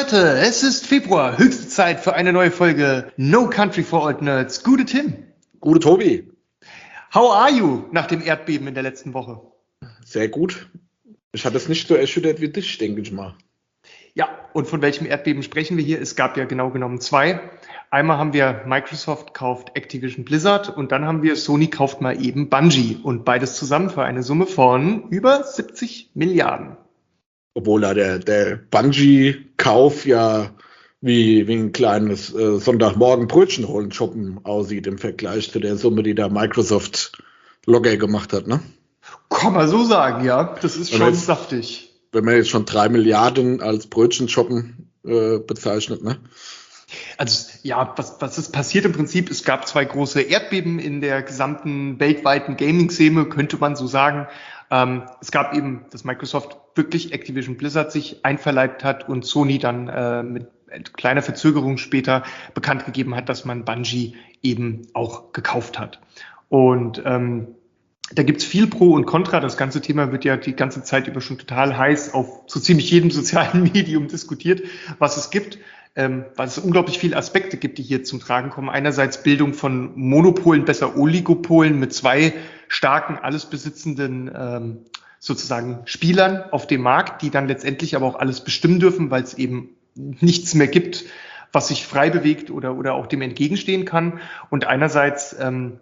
Leute, es ist Februar, höchste Zeit für eine neue Folge No Country for Old Nerds. Gute Tim. Gute Tobi. How are you nach dem Erdbeben in der letzten Woche? Sehr gut. Ich hatte es nicht so erschüttert wie dich, denke ich mal. Ja, und von welchem Erdbeben sprechen wir hier? Es gab ja genau genommen zwei. Einmal haben wir Microsoft kauft Activision Blizzard und dann haben wir Sony kauft mal eben Bungie und beides zusammen für eine Summe von über 70 Milliarden. Obwohl da der Bungie-Kauf ja wie ein kleines Sonntagmorgen-Brötchen holen shoppen aussieht im Vergleich zu der Summe, die da Microsoft locker gemacht hat, ne? Kann man so sagen, ja. Das ist schon saftig. Wenn man jetzt schon 3 Milliarden als Brötchen shoppen bezeichnet, ne? Also ja, was ist passiert im Prinzip? Es gab zwei große Erdbeben in der gesamten weltweiten Gaming-Szene, könnte man so sagen. Es gab eben, dass Microsoft wirklich Activision Blizzard sich einverleibt hat und Sony dann mit kleiner Verzögerung später bekannt gegeben hat, dass man Bungie eben auch gekauft hat. Und da gibt's viel Pro und Contra. Das ganze Thema wird ja die ganze Zeit über schon total heiß auf so ziemlich jedem sozialen Medium diskutiert, was es gibt. Weil es unglaublich viele Aspekte gibt, die hier zum Tragen kommen. Einerseits Bildung von Monopolen, besser Oligopolen mit zwei starken, alles besitzenden sozusagen Spielern auf dem Markt, die dann letztendlich aber auch alles bestimmen dürfen, weil es eben nichts mehr gibt, was sich frei bewegt oder auch dem entgegenstehen kann. Und einerseits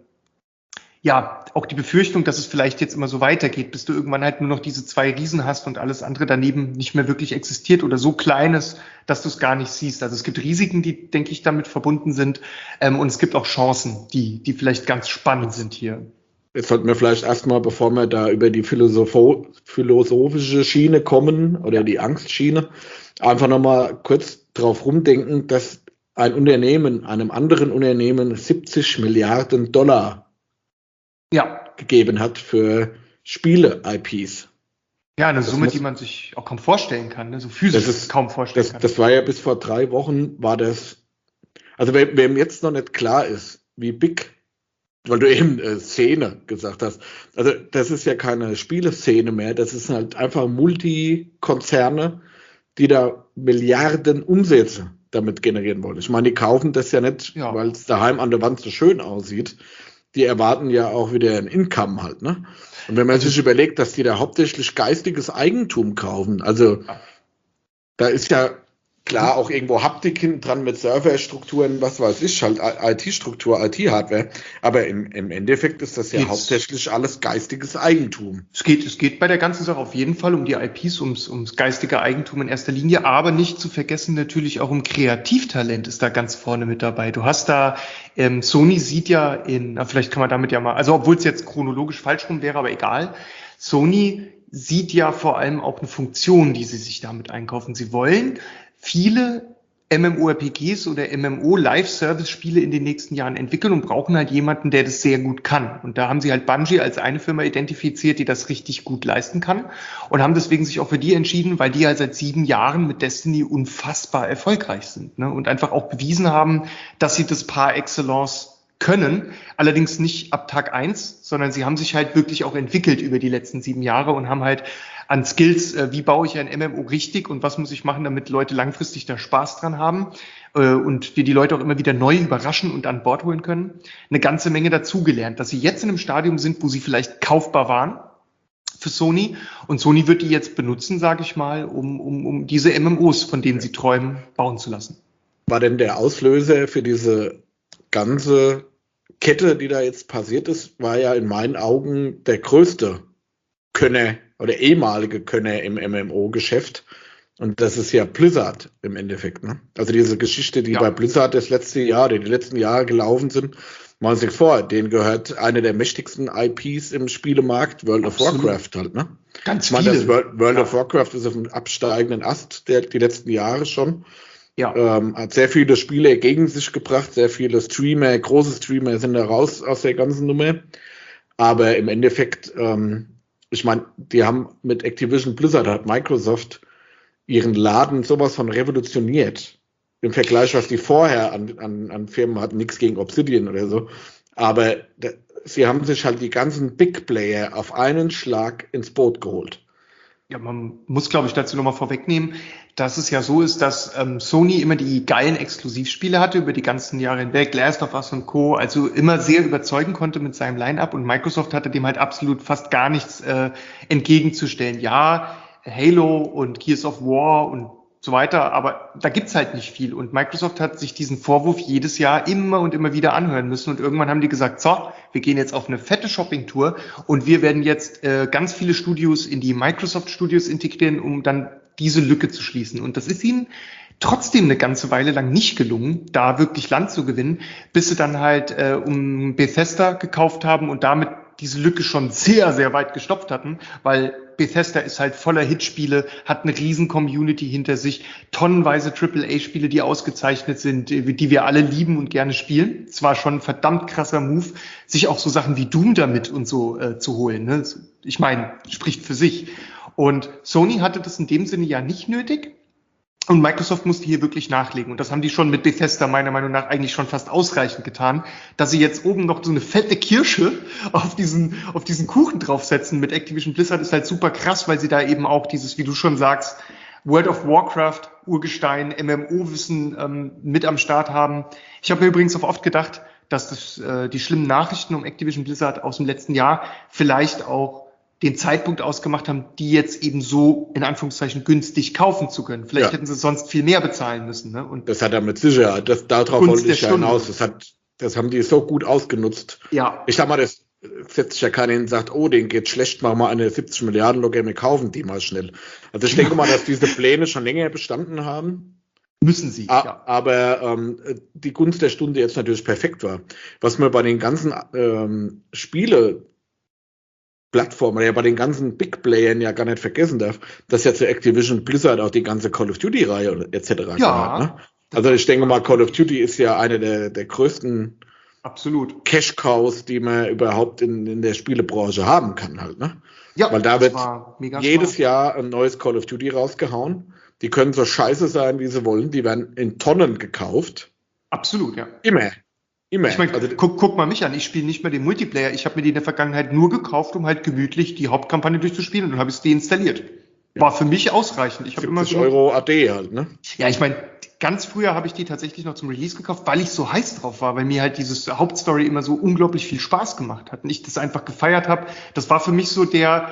ja, auch die Befürchtung, dass es vielleicht jetzt immer so weitergeht, bis du irgendwann halt nur noch diese zwei Riesen hast und alles andere daneben nicht mehr wirklich existiert oder so klein ist, dass du es gar nicht siehst. Also es gibt Risiken, die, denke ich, damit verbunden sind, und es gibt auch Chancen, die vielleicht ganz spannend sind hier. Jetzt sollten wir vielleicht erstmal, bevor wir da über die philosophische Schiene kommen oder die Angstschiene, einfach nochmal kurz drauf rumdenken, dass ein Unternehmen einem anderen Unternehmen 70 Milliarden Dollar gegeben hat für Spiele-IPs. Ja, eine Summe, die man sich auch kaum vorstellen kann, ne? So physisch kaum vorstellen kann. Das war ja bis vor 3 Wochen, war das, also wem jetzt noch nicht klar ist, wie big, weil du eben Szene gesagt hast, also das ist ja keine Spieleszene mehr, das ist halt einfach Multikonzerne, die da Milliarden Umsätze damit generieren wollen. Ich meine, die kaufen das ja nicht, weil es daheim an der Wand so schön aussieht. Die erwarten ja auch wieder ein Income halt, ne? Und wenn man sich überlegt, dass die da hauptsächlich geistiges Eigentum kaufen, also da ist ja klar auch irgendwo Haptik hinten dran mit Serverstrukturen, was weiß ich, halt IT-Struktur, IT-Hardware, aber im Endeffekt ist das ja hauptsächlich alles geistiges Eigentum. Es geht bei der ganzen Sache auf jeden Fall um die IPs, ums geistige Eigentum in erster Linie, aber nicht zu vergessen natürlich auch um Kreativtalent ist da ganz vorne mit dabei. Du hast da, Sony sieht ja vielleicht kann man damit ja mal, also obwohl es jetzt chronologisch falsch rum wäre, aber egal, Sony sieht ja vor allem auch eine Funktion, die sie sich damit einkaufen. Sie wollen viele MMORPGs oder MMO-Live-Service-Spiele in den nächsten Jahren entwickeln und brauchen halt jemanden, der das sehr gut kann. Und da haben sie halt Bungie als eine Firma identifiziert, die das richtig gut leisten kann und haben deswegen sich auch für die entschieden, weil die halt seit 7 Jahren mit Destiny unfassbar erfolgreich sind, ne? Und einfach auch bewiesen haben, dass sie das par excellence können, allerdings nicht ab Tag 1, sondern sie haben sich halt wirklich auch entwickelt über die letzten 7 Jahre und haben halt an Skills, wie baue ich ein MMO richtig und was muss ich machen, damit Leute langfristig da Spaß dran haben und wir die Leute auch immer wieder neu überraschen und an Bord holen können, eine ganze Menge dazugelernt, dass sie jetzt in einem Stadium sind, wo sie vielleicht kaufbar waren für Sony und Sony wird die jetzt benutzen, sage ich mal, um diese MMOs, von denen sie träumen, bauen zu lassen. War denn der Auslöser für diese ganze Kette, die da jetzt passiert ist, war ja in meinen Augen der größte Könner oder ehemalige Könner im MMO-Geschäft. Und das ist ja Blizzard im Endeffekt, ne? Also diese Geschichte, die bei Blizzard die letzten Jahre gelaufen sind, machen Sie sich vor, denen gehört eine der mächtigsten IPs im Spielemarkt, World of Warcraft halt, ne? Ganz viele. Das World of Warcraft ist auf einem absteigenden Ast die letzten Jahre schon. Hat sehr viele Spiele gegen sich gebracht, sehr viele Streamer, große Streamer sind da raus aus der ganzen Nummer. Aber im Endeffekt, ich meine, die haben mit Activision Blizzard, hat Microsoft ihren Laden sowas von revolutioniert. Im Vergleich, was die vorher an Firmen hatten, nichts gegen Obsidian oder so. Aber sie haben sich halt die ganzen Big Player auf einen Schlag ins Boot geholt. Ja, man muss, glaube ich, dazu nochmal vorwegnehmen, dass es ja so ist, dass Sony immer die geilen Exklusivspiele hatte über die ganzen Jahre hinweg, Last of Us und Co., also immer sehr überzeugen konnte mit seinem Line-Up, und Microsoft hatte dem halt absolut fast gar nichts entgegenzustellen. Ja, Halo und Gears of War und so weiter, aber da gibt's halt nicht viel, und Microsoft hat sich diesen Vorwurf jedes Jahr immer und immer wieder anhören müssen, und irgendwann haben die gesagt, so, wir gehen jetzt auf eine fette Shopping-Tour und wir werden jetzt ganz viele Studios in die Microsoft Studios integrieren, um dann diese Lücke zu schließen. Und das ist ihnen trotzdem eine ganze Weile lang nicht gelungen, da wirklich Land zu gewinnen, bis sie dann halt um Bethesda gekauft haben und damit diese Lücke schon sehr, sehr weit gestopft hatten, weil Bethesda ist halt voller Hitspiele, hat eine riesen Community hinter sich, tonnenweise AAA-Spiele, die ausgezeichnet sind, die wir alle lieben und gerne spielen. Es war schon ein verdammt krasser Move, sich auch so Sachen wie Doom damit und so zu holen. Ne? Ich meine, spricht für sich. Und Sony hatte das in dem Sinne ja nicht nötig. Und Microsoft musste hier wirklich nachlegen. Und das haben die schon mit Bethesda meiner Meinung nach eigentlich schon fast ausreichend getan, dass sie jetzt oben noch so eine fette Kirsche auf diesen Kuchen draufsetzen mit Activision Blizzard, ist halt super krass, weil sie da eben auch dieses, wie du schon sagst, World of Warcraft, Urgestein, MMO-Wissen mit am Start haben. Ich habe mir übrigens auch oft gedacht, dass die schlimmen Nachrichten um Activision Blizzard aus dem letzten Jahr vielleicht auch den Zeitpunkt ausgemacht haben, die jetzt eben so in Anführungszeichen günstig kaufen zu können. Vielleicht hätten sie sonst viel mehr bezahlen müssen. Ne? Und das hat er mit Sicherheit. Darauf wollte ich ja hinaus. Das haben die so gut ausgenutzt. Ja. Ich sag mal, das setzt sich ja keiner hin und sagt, oh, denen geht schlecht, machen wir eine 70 Milliarden Login, wir kaufen die mal schnell. Also ich denke mal, dass diese Pläne schon länger bestanden haben. Müssen sie, ja. Aber die Gunst der Stunde jetzt natürlich perfekt war. Was mir bei den ganzen Plattformen, ja bei den ganzen Big Playern ja gar nicht vergessen darf, dass ja zu Activision Blizzard auch die ganze Call of Duty-Reihe etc. gehört. Ne? Also ich denke mal, Call of Duty ist ja eine der größten Cash-Cows, die man überhaupt in der Spielebranche haben kann halt. Ne? Ja, weil da wird jedes Jahr ein neues Call of Duty rausgehauen. Die können so scheiße sein, wie sie wollen. Die werden in Tonnen gekauft. Absolut, ja. Immer. Ich meine, also, guck mal mich an, ich spiele nicht mehr den Multiplayer. Ich habe mir die in der Vergangenheit nur gekauft, um halt gemütlich die Hauptkampagne durchzuspielen, und dann habe ich es deinstalliert. Ja. War für mich ausreichend. Ich habe immer so Euro AD halt, ne? Ja, ich meine, ganz früher habe ich die tatsächlich noch zum Release gekauft, weil ich so heiß drauf war, weil mir halt dieses Hauptstory immer so unglaublich viel Spaß gemacht hat und ich das einfach gefeiert habe. Das war für mich so der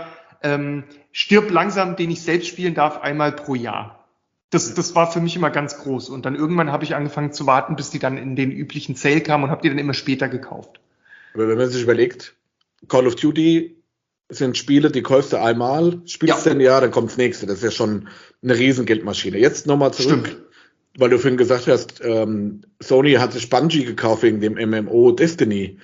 Stirb langsam, den ich selbst spielen darf, einmal pro Jahr. Das war für mich immer ganz groß. Und dann irgendwann habe ich angefangen zu warten, bis die dann in den üblichen Sale kamen, und habe die dann immer später gekauft. Aber wenn man sich überlegt, Call of Duty sind Spiele, die kaufst du einmal, spielst du ein Jahr, dann kommt das nächste. Das ist ja schon eine riesen Geldmaschine. Jetzt nochmal zurück, weil du vorhin gesagt hast, Sony hat sich Bungie gekauft wegen dem MMO Destiny.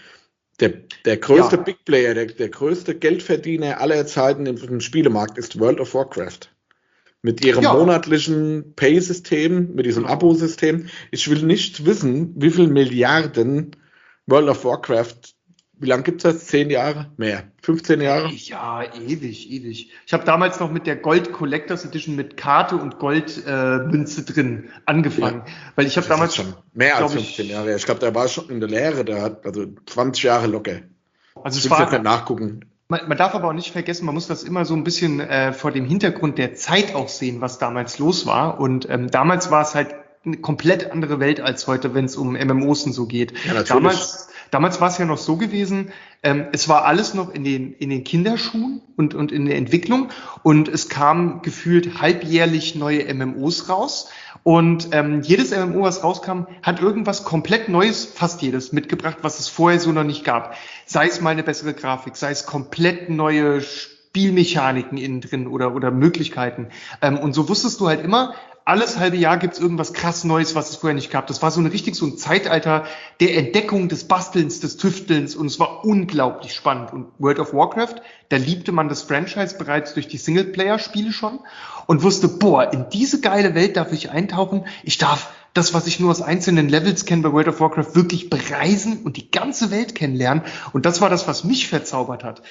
Der größte Big Player, der größte Geldverdiener aller Zeiten im Spielemarkt ist World of Warcraft. Mit ihrem monatlichen Pay-System, mit diesem Abo-System. Ich will nicht wissen, wie viel Milliarden World of Warcraft, wie lange gibt es das? 10 Jahre? Mehr? 15 Jahre? Ja, ewig. Ich habe damals noch mit der Gold Collectors Edition mit Karte und Goldmünze drin angefangen. Ja. Weil ich habe damals schon mehr als 15 Jahre. Ich glaube, der war schon in der Lehre, der hat also 20 Jahre locker. Also es war jetzt nicht nachgucken. Man darf aber auch nicht vergessen, man muss das immer so ein bisschen vor dem Hintergrund der Zeit auch sehen, was damals los war. Und damals war es halt eine komplett andere Welt als heute, wenn es um MMOs und so geht. Ja, damals war es ja noch so gewesen, es war alles noch in den Kinderschuhen und in der Entwicklung, und es kamen gefühlt halbjährlich neue MMOs raus. Und jedes MMO, was rauskam, hat irgendwas komplett Neues, fast jedes, mitgebracht, was es vorher so noch nicht gab. Sei es mal eine bessere Grafik, sei es komplett neue Spielmechaniken innen drin oder Möglichkeiten. Und so wusstest du halt immer, alles halbe Jahr gibt's irgendwas krass Neues, was es vorher nicht gab. Das war so ein Zeitalter der Entdeckung, des Bastelns, des Tüftelns, und es war unglaublich spannend. Und World of Warcraft, da liebte man das Franchise bereits durch die Singleplayer-Spiele schon und wusste, boah, in diese geile Welt darf ich eintauchen. Ich darf das, was ich nur aus einzelnen Levels kenne bei World of Warcraft, wirklich bereisen und die ganze Welt kennenlernen. Und das war das, was mich verzaubert hat.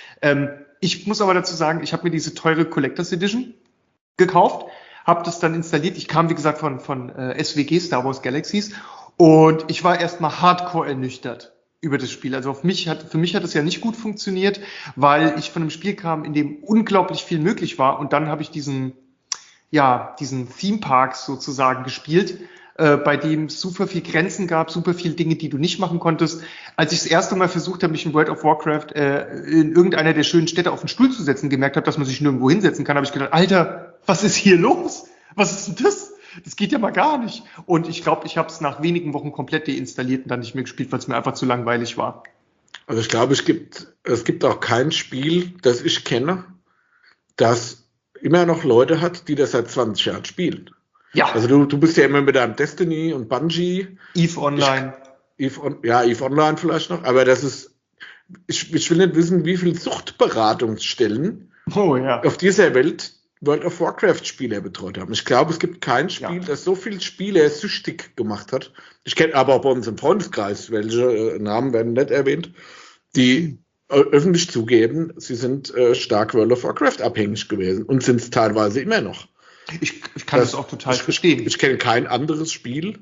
Ich muss aber dazu sagen, ich habe mir diese teure Collectors Edition gekauft, habe das dann installiert. Ich kam, wie gesagt, von SWG, Star Wars Galaxies, und ich war erstmal hardcore ernüchtert. über das Spiel. Also für mich hat es ja nicht gut funktioniert, weil ich von einem Spiel kam, in dem unglaublich viel möglich war und dann habe ich diesen Theme Park sozusagen gespielt, bei dem es super viel Grenzen gab, super viel Dinge, die du nicht machen konntest. Als ich das erste Mal versucht habe, mich in World of Warcraft in irgendeiner der schönen Städte auf den Stuhl zu setzen, gemerkt habe, dass man sich nirgendwo hinsetzen kann, habe ich gedacht, Alter, was ist hier los? Was ist denn das? Das geht ja mal gar nicht. Und ich glaube, ich habe es nach wenigen Wochen komplett deinstalliert und dann nicht mehr gespielt, weil es mir einfach zu langweilig war. Also ich glaube, es gibt auch kein Spiel, das ich kenne, das immer noch Leute hat, die das seit 20 Jahren spielen. Ja. Also du bist ja immer mit deinem Destiny und Bungie. EVE Online. EVE Online vielleicht noch, aber das ist, ich will nicht wissen, wie viele Suchtberatungsstellen auf dieser Welt World of Warcraft Spieler betreut haben. Ich glaube, es gibt kein Spiel, das so viele Spieler süchtig gemacht hat. Ich kenne aber auch bei uns im Freundeskreis, welche Namen werden nicht erwähnt, die öffentlich zugeben, sie sind stark World of Warcraft abhängig gewesen und sind es teilweise immer noch. Ich kann das auch total verstehen. Ich kenne kein anderes Spiel,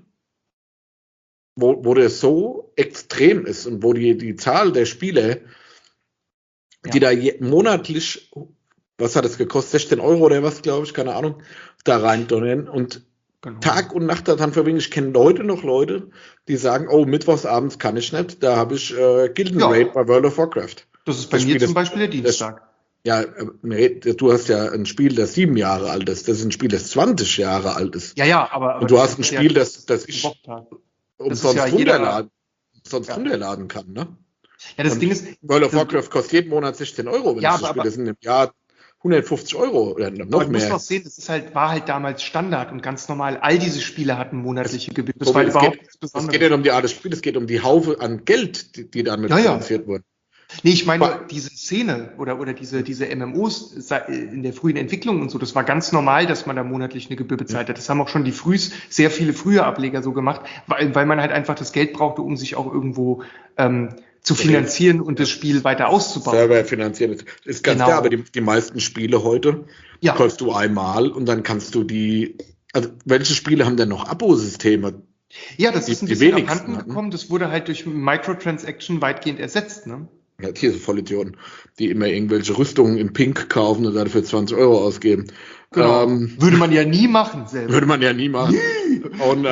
wo der so extrem ist und wo die Zahl der Spieler, die da monatlich, was hat es gekostet, 16 Euro oder was, glaube ich, keine Ahnung, da rein donnern und Tag und Nacht daran verbringen. Ich kenne noch Leute, die sagen, oh, mittwochsabends kann ich nicht, da habe ich Gilden Raid bei World of Warcraft. Das ist bei mir zum Beispiel der Dienstag. Du hast ja ein Spiel, das 7 Jahre alt ist. Das ist ein Spiel, das 20 Jahre alt ist. Ja, aber und du hast ein Spiel, das ich umsonst runterladen kann, ne? Ja, das Ding ist, World of Warcraft kostet jeden Monat 16 Euro, wenn das Spiel ist im Jahr 150 Euro oder noch mehr. Du musst doch sehen, war halt damals Standard und ganz normal. All diese Spiele hatten monatliche Gebühren. Das war überhaupt nichts Besonderes. Es geht nicht um die Art des Spiels, es geht um die Haufe an Geld, die damit finanziert wurden. Nee, ich meine, diese Szene oder diese MMOs in der frühen Entwicklung und so, das war ganz normal, dass man da monatlich eine Gebühr bezahlt hat. Das haben auch schon sehr viele frühe Ableger so gemacht, weil man halt einfach das Geld brauchte, um sich auch irgendwo zu finanzieren und das Spiel weiter auszubauen. Server finanzieren ist ganz klar, aber die meisten Spiele heute kaufst du einmal und dann kannst du also welche Spiele haben denn noch Abosysteme? Ja, das ist ein bisschen abhanden gekommen. Das wurde halt durch Microtransaction weitgehend ersetzt, ne? Ja, diese Vollidioten, die immer irgendwelche Rüstungen in Pink kaufen und dafür 20 Euro ausgeben. Genau. Würde man ja nie machen selber. Würde man ja nie machen. Und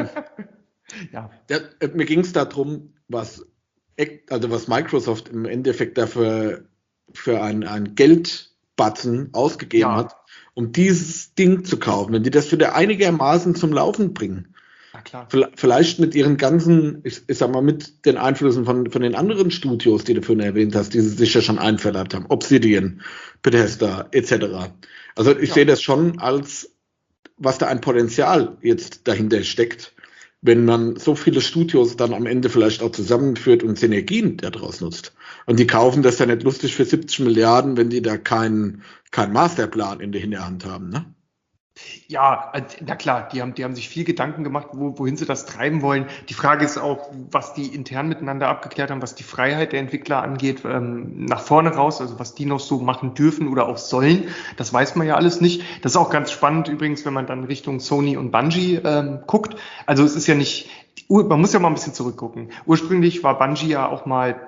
mir ging es darum, was Microsoft im Endeffekt dafür für ein Geldbatzen ausgegeben hat, um dieses Ding zu kaufen. Wenn die das wieder einigermaßen zum Laufen bringen, klar. Vielleicht mit ihren ganzen, ich sag mal, mit den Einflüssen von den anderen Studios, die du vorhin erwähnt hast, die sie sich ja schon einverleibt haben, Obsidian, Bethesda, etc. Also ich sehe das schon als, was da ein Potenzial jetzt dahinter steckt, wenn man so viele Studios dann am Ende vielleicht auch zusammenführt und Synergien daraus nutzt. Und die kaufen das ja nicht lustig für 70 Milliarden, wenn die da keinen Masterplan in der Hinterhand haben, ne? Ja, na klar, die haben sich viel Gedanken gemacht, wohin sie das treiben wollen. Die Frage ist auch, was die intern miteinander abgeklärt haben, was die Freiheit der Entwickler angeht, nach vorne raus, also was die noch so machen dürfen oder auch sollen. Das weiß man ja alles nicht. Das ist auch ganz spannend übrigens, wenn man dann Richtung Sony und Bungie guckt. Also es ist ja nicht, man muss ja mal ein bisschen zurückgucken. Ursprünglich war Bungie ja auch mal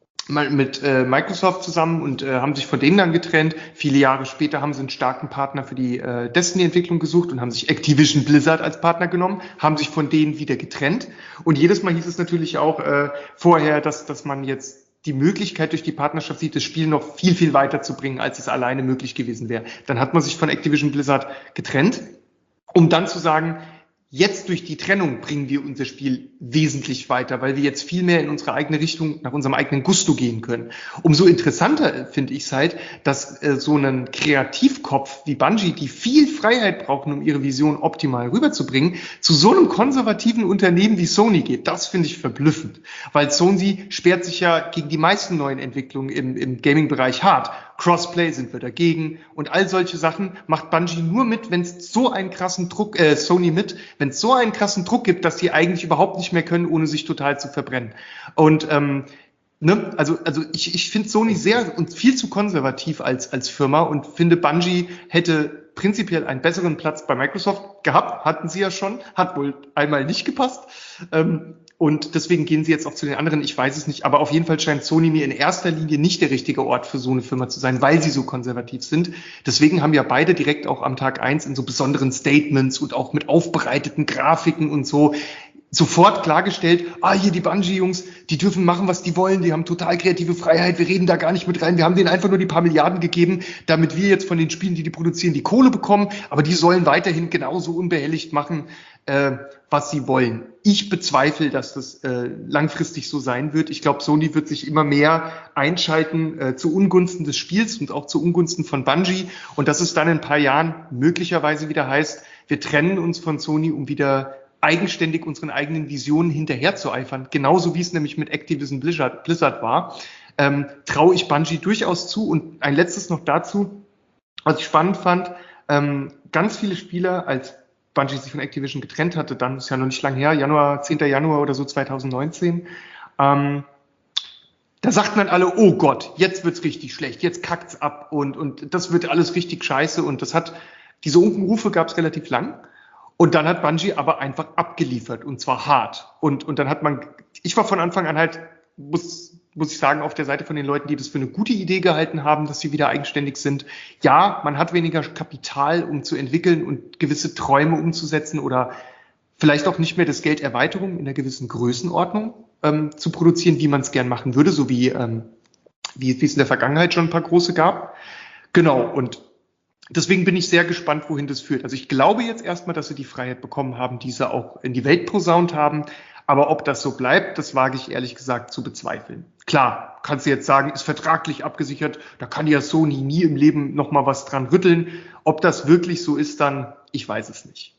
mit Microsoft zusammen und haben sich von denen dann getrennt. Viele Jahre später haben sie einen starken Partner für die Destiny-Entwicklung gesucht und haben sich Activision Blizzard als Partner genommen, haben sich von denen wieder getrennt. Und jedes Mal hieß es natürlich auch vorher, dass man jetzt die Möglichkeit durch die Partnerschaft sieht, das Spiel noch viel, viel weiter zu bringen, als es alleine möglich gewesen wäre. Dann hat man sich von Activision Blizzard getrennt, um dann zu sagen, jetzt durch die Trennung bringen wir unser Spiel wesentlich weiter, weil wir jetzt viel mehr in unsere eigene Richtung, nach unserem eigenen Gusto gehen können. Umso interessanter finde ich es halt, dass so ein Kreativkopf wie Bungie, die viel Freiheit brauchen, um ihre Vision optimal rüberzubringen, zu so einem konservativen Unternehmen wie Sony geht. Das finde ich verblüffend, weil Sony sperrt sich ja gegen die meisten neuen Entwicklungen im Gaming-Bereich hart. Crossplay sind wir dagegen und all solche Sachen macht Bungie nur mit, wenn es so einen krassen Druck, Sony mit, wenn es so einen krassen Druck gibt, dass die eigentlich überhaupt nicht mehr können, ohne sich total zu verbrennen. Und also ich finde Sony sehr und viel zu konservativ als Firma und finde, Bungie hätte prinzipiell einen besseren Platz bei Microsoft gehabt, hatten sie ja schon, hat wohl einmal nicht gepasst. Und deswegen gehen sie jetzt auch zu den anderen, ich weiß es nicht, aber auf jeden Fall scheint Sony mir in erster Linie nicht der richtige Ort für so eine Firma zu sein, weil sie so konservativ sind. Deswegen haben ja beide direkt auch am Tag 1 in so besonderen Statements und auch mit aufbereiteten Grafiken und so sofort klargestellt, hier die Bungie-Jungs, die dürfen machen, was die wollen, die haben total kreative Freiheit, wir reden da gar nicht mit rein, wir haben denen einfach nur die paar Milliarden gegeben, damit wir jetzt von den Spielen, die produzieren, die Kohle bekommen, aber die sollen weiterhin genauso unbehelligt machen, was sie wollen. Ich bezweifle, dass das langfristig so sein wird. Ich glaube, Sony wird sich immer mehr einschalten zu Ungunsten des Spiels und auch zu Ungunsten von Bungie und dass es dann in ein paar Jahren möglicherweise wieder heißt, wir trennen uns von Sony, um wieder eigenständig unseren eigenen Visionen hinterher zu eifern. Genauso wie es nämlich mit Activision Blizzard war, traue ich Bungie durchaus zu. Und ein letztes noch dazu, was ich spannend fand, ganz viele Spieler, als Bungie sich von Activision getrennt hatte, dann ist ja noch nicht lang her, 10. Januar oder so 2019, da sagten dann alle, oh Gott, jetzt wird's richtig schlecht, jetzt kackt's ab und das wird alles richtig scheiße und diese Unkenrufe gab's relativ lang. Und dann hat Bungie aber einfach abgeliefert und zwar hart. Und dann hat ich war von Anfang an halt, muss ich sagen, auf der Seite von den Leuten, die das für eine gute Idee gehalten haben, dass sie wieder eigenständig sind. Ja, man hat weniger Kapital, um zu entwickeln und gewisse Träume umzusetzen oder vielleicht auch nicht mehr das Geld Erweiterung in einer gewissen Größenordnung zu produzieren, wie man es gern machen würde, so wie es in der Vergangenheit schon ein paar große gab. Genau, und deswegen bin ich sehr gespannt, wohin das führt. Also ich glaube jetzt erstmal, dass sie die Freiheit bekommen haben, die sie auch in die Welt posaunt haben. Aber ob das so bleibt, das wage ich ehrlich gesagt zu bezweifeln. Klar, kannst du jetzt sagen, ist vertraglich abgesichert, da kann ja Sony nie im Leben nochmal was dran rütteln. Ob das wirklich so ist dann, ich weiß es nicht.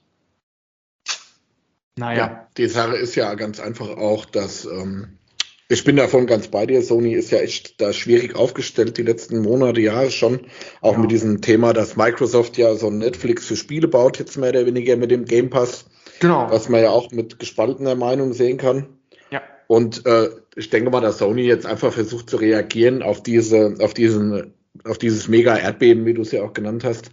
Naja. Ja, die Sache ist ja ganz einfach auch, dass ich bin davon ganz bei dir. Sony ist ja echt da schwierig aufgestellt, die letzten Monate, Jahre schon. Auch mit diesem Thema, dass Microsoft ja so ein Netflix für Spiele baut, jetzt mehr oder weniger mit dem Game Pass. Genau. Was man ja auch mit gespaltener Meinung sehen kann. Ja. Und ich denke mal, dass Sony jetzt einfach versucht zu reagieren auf dieses Mega-Erdbeben, wie du es ja auch genannt hast.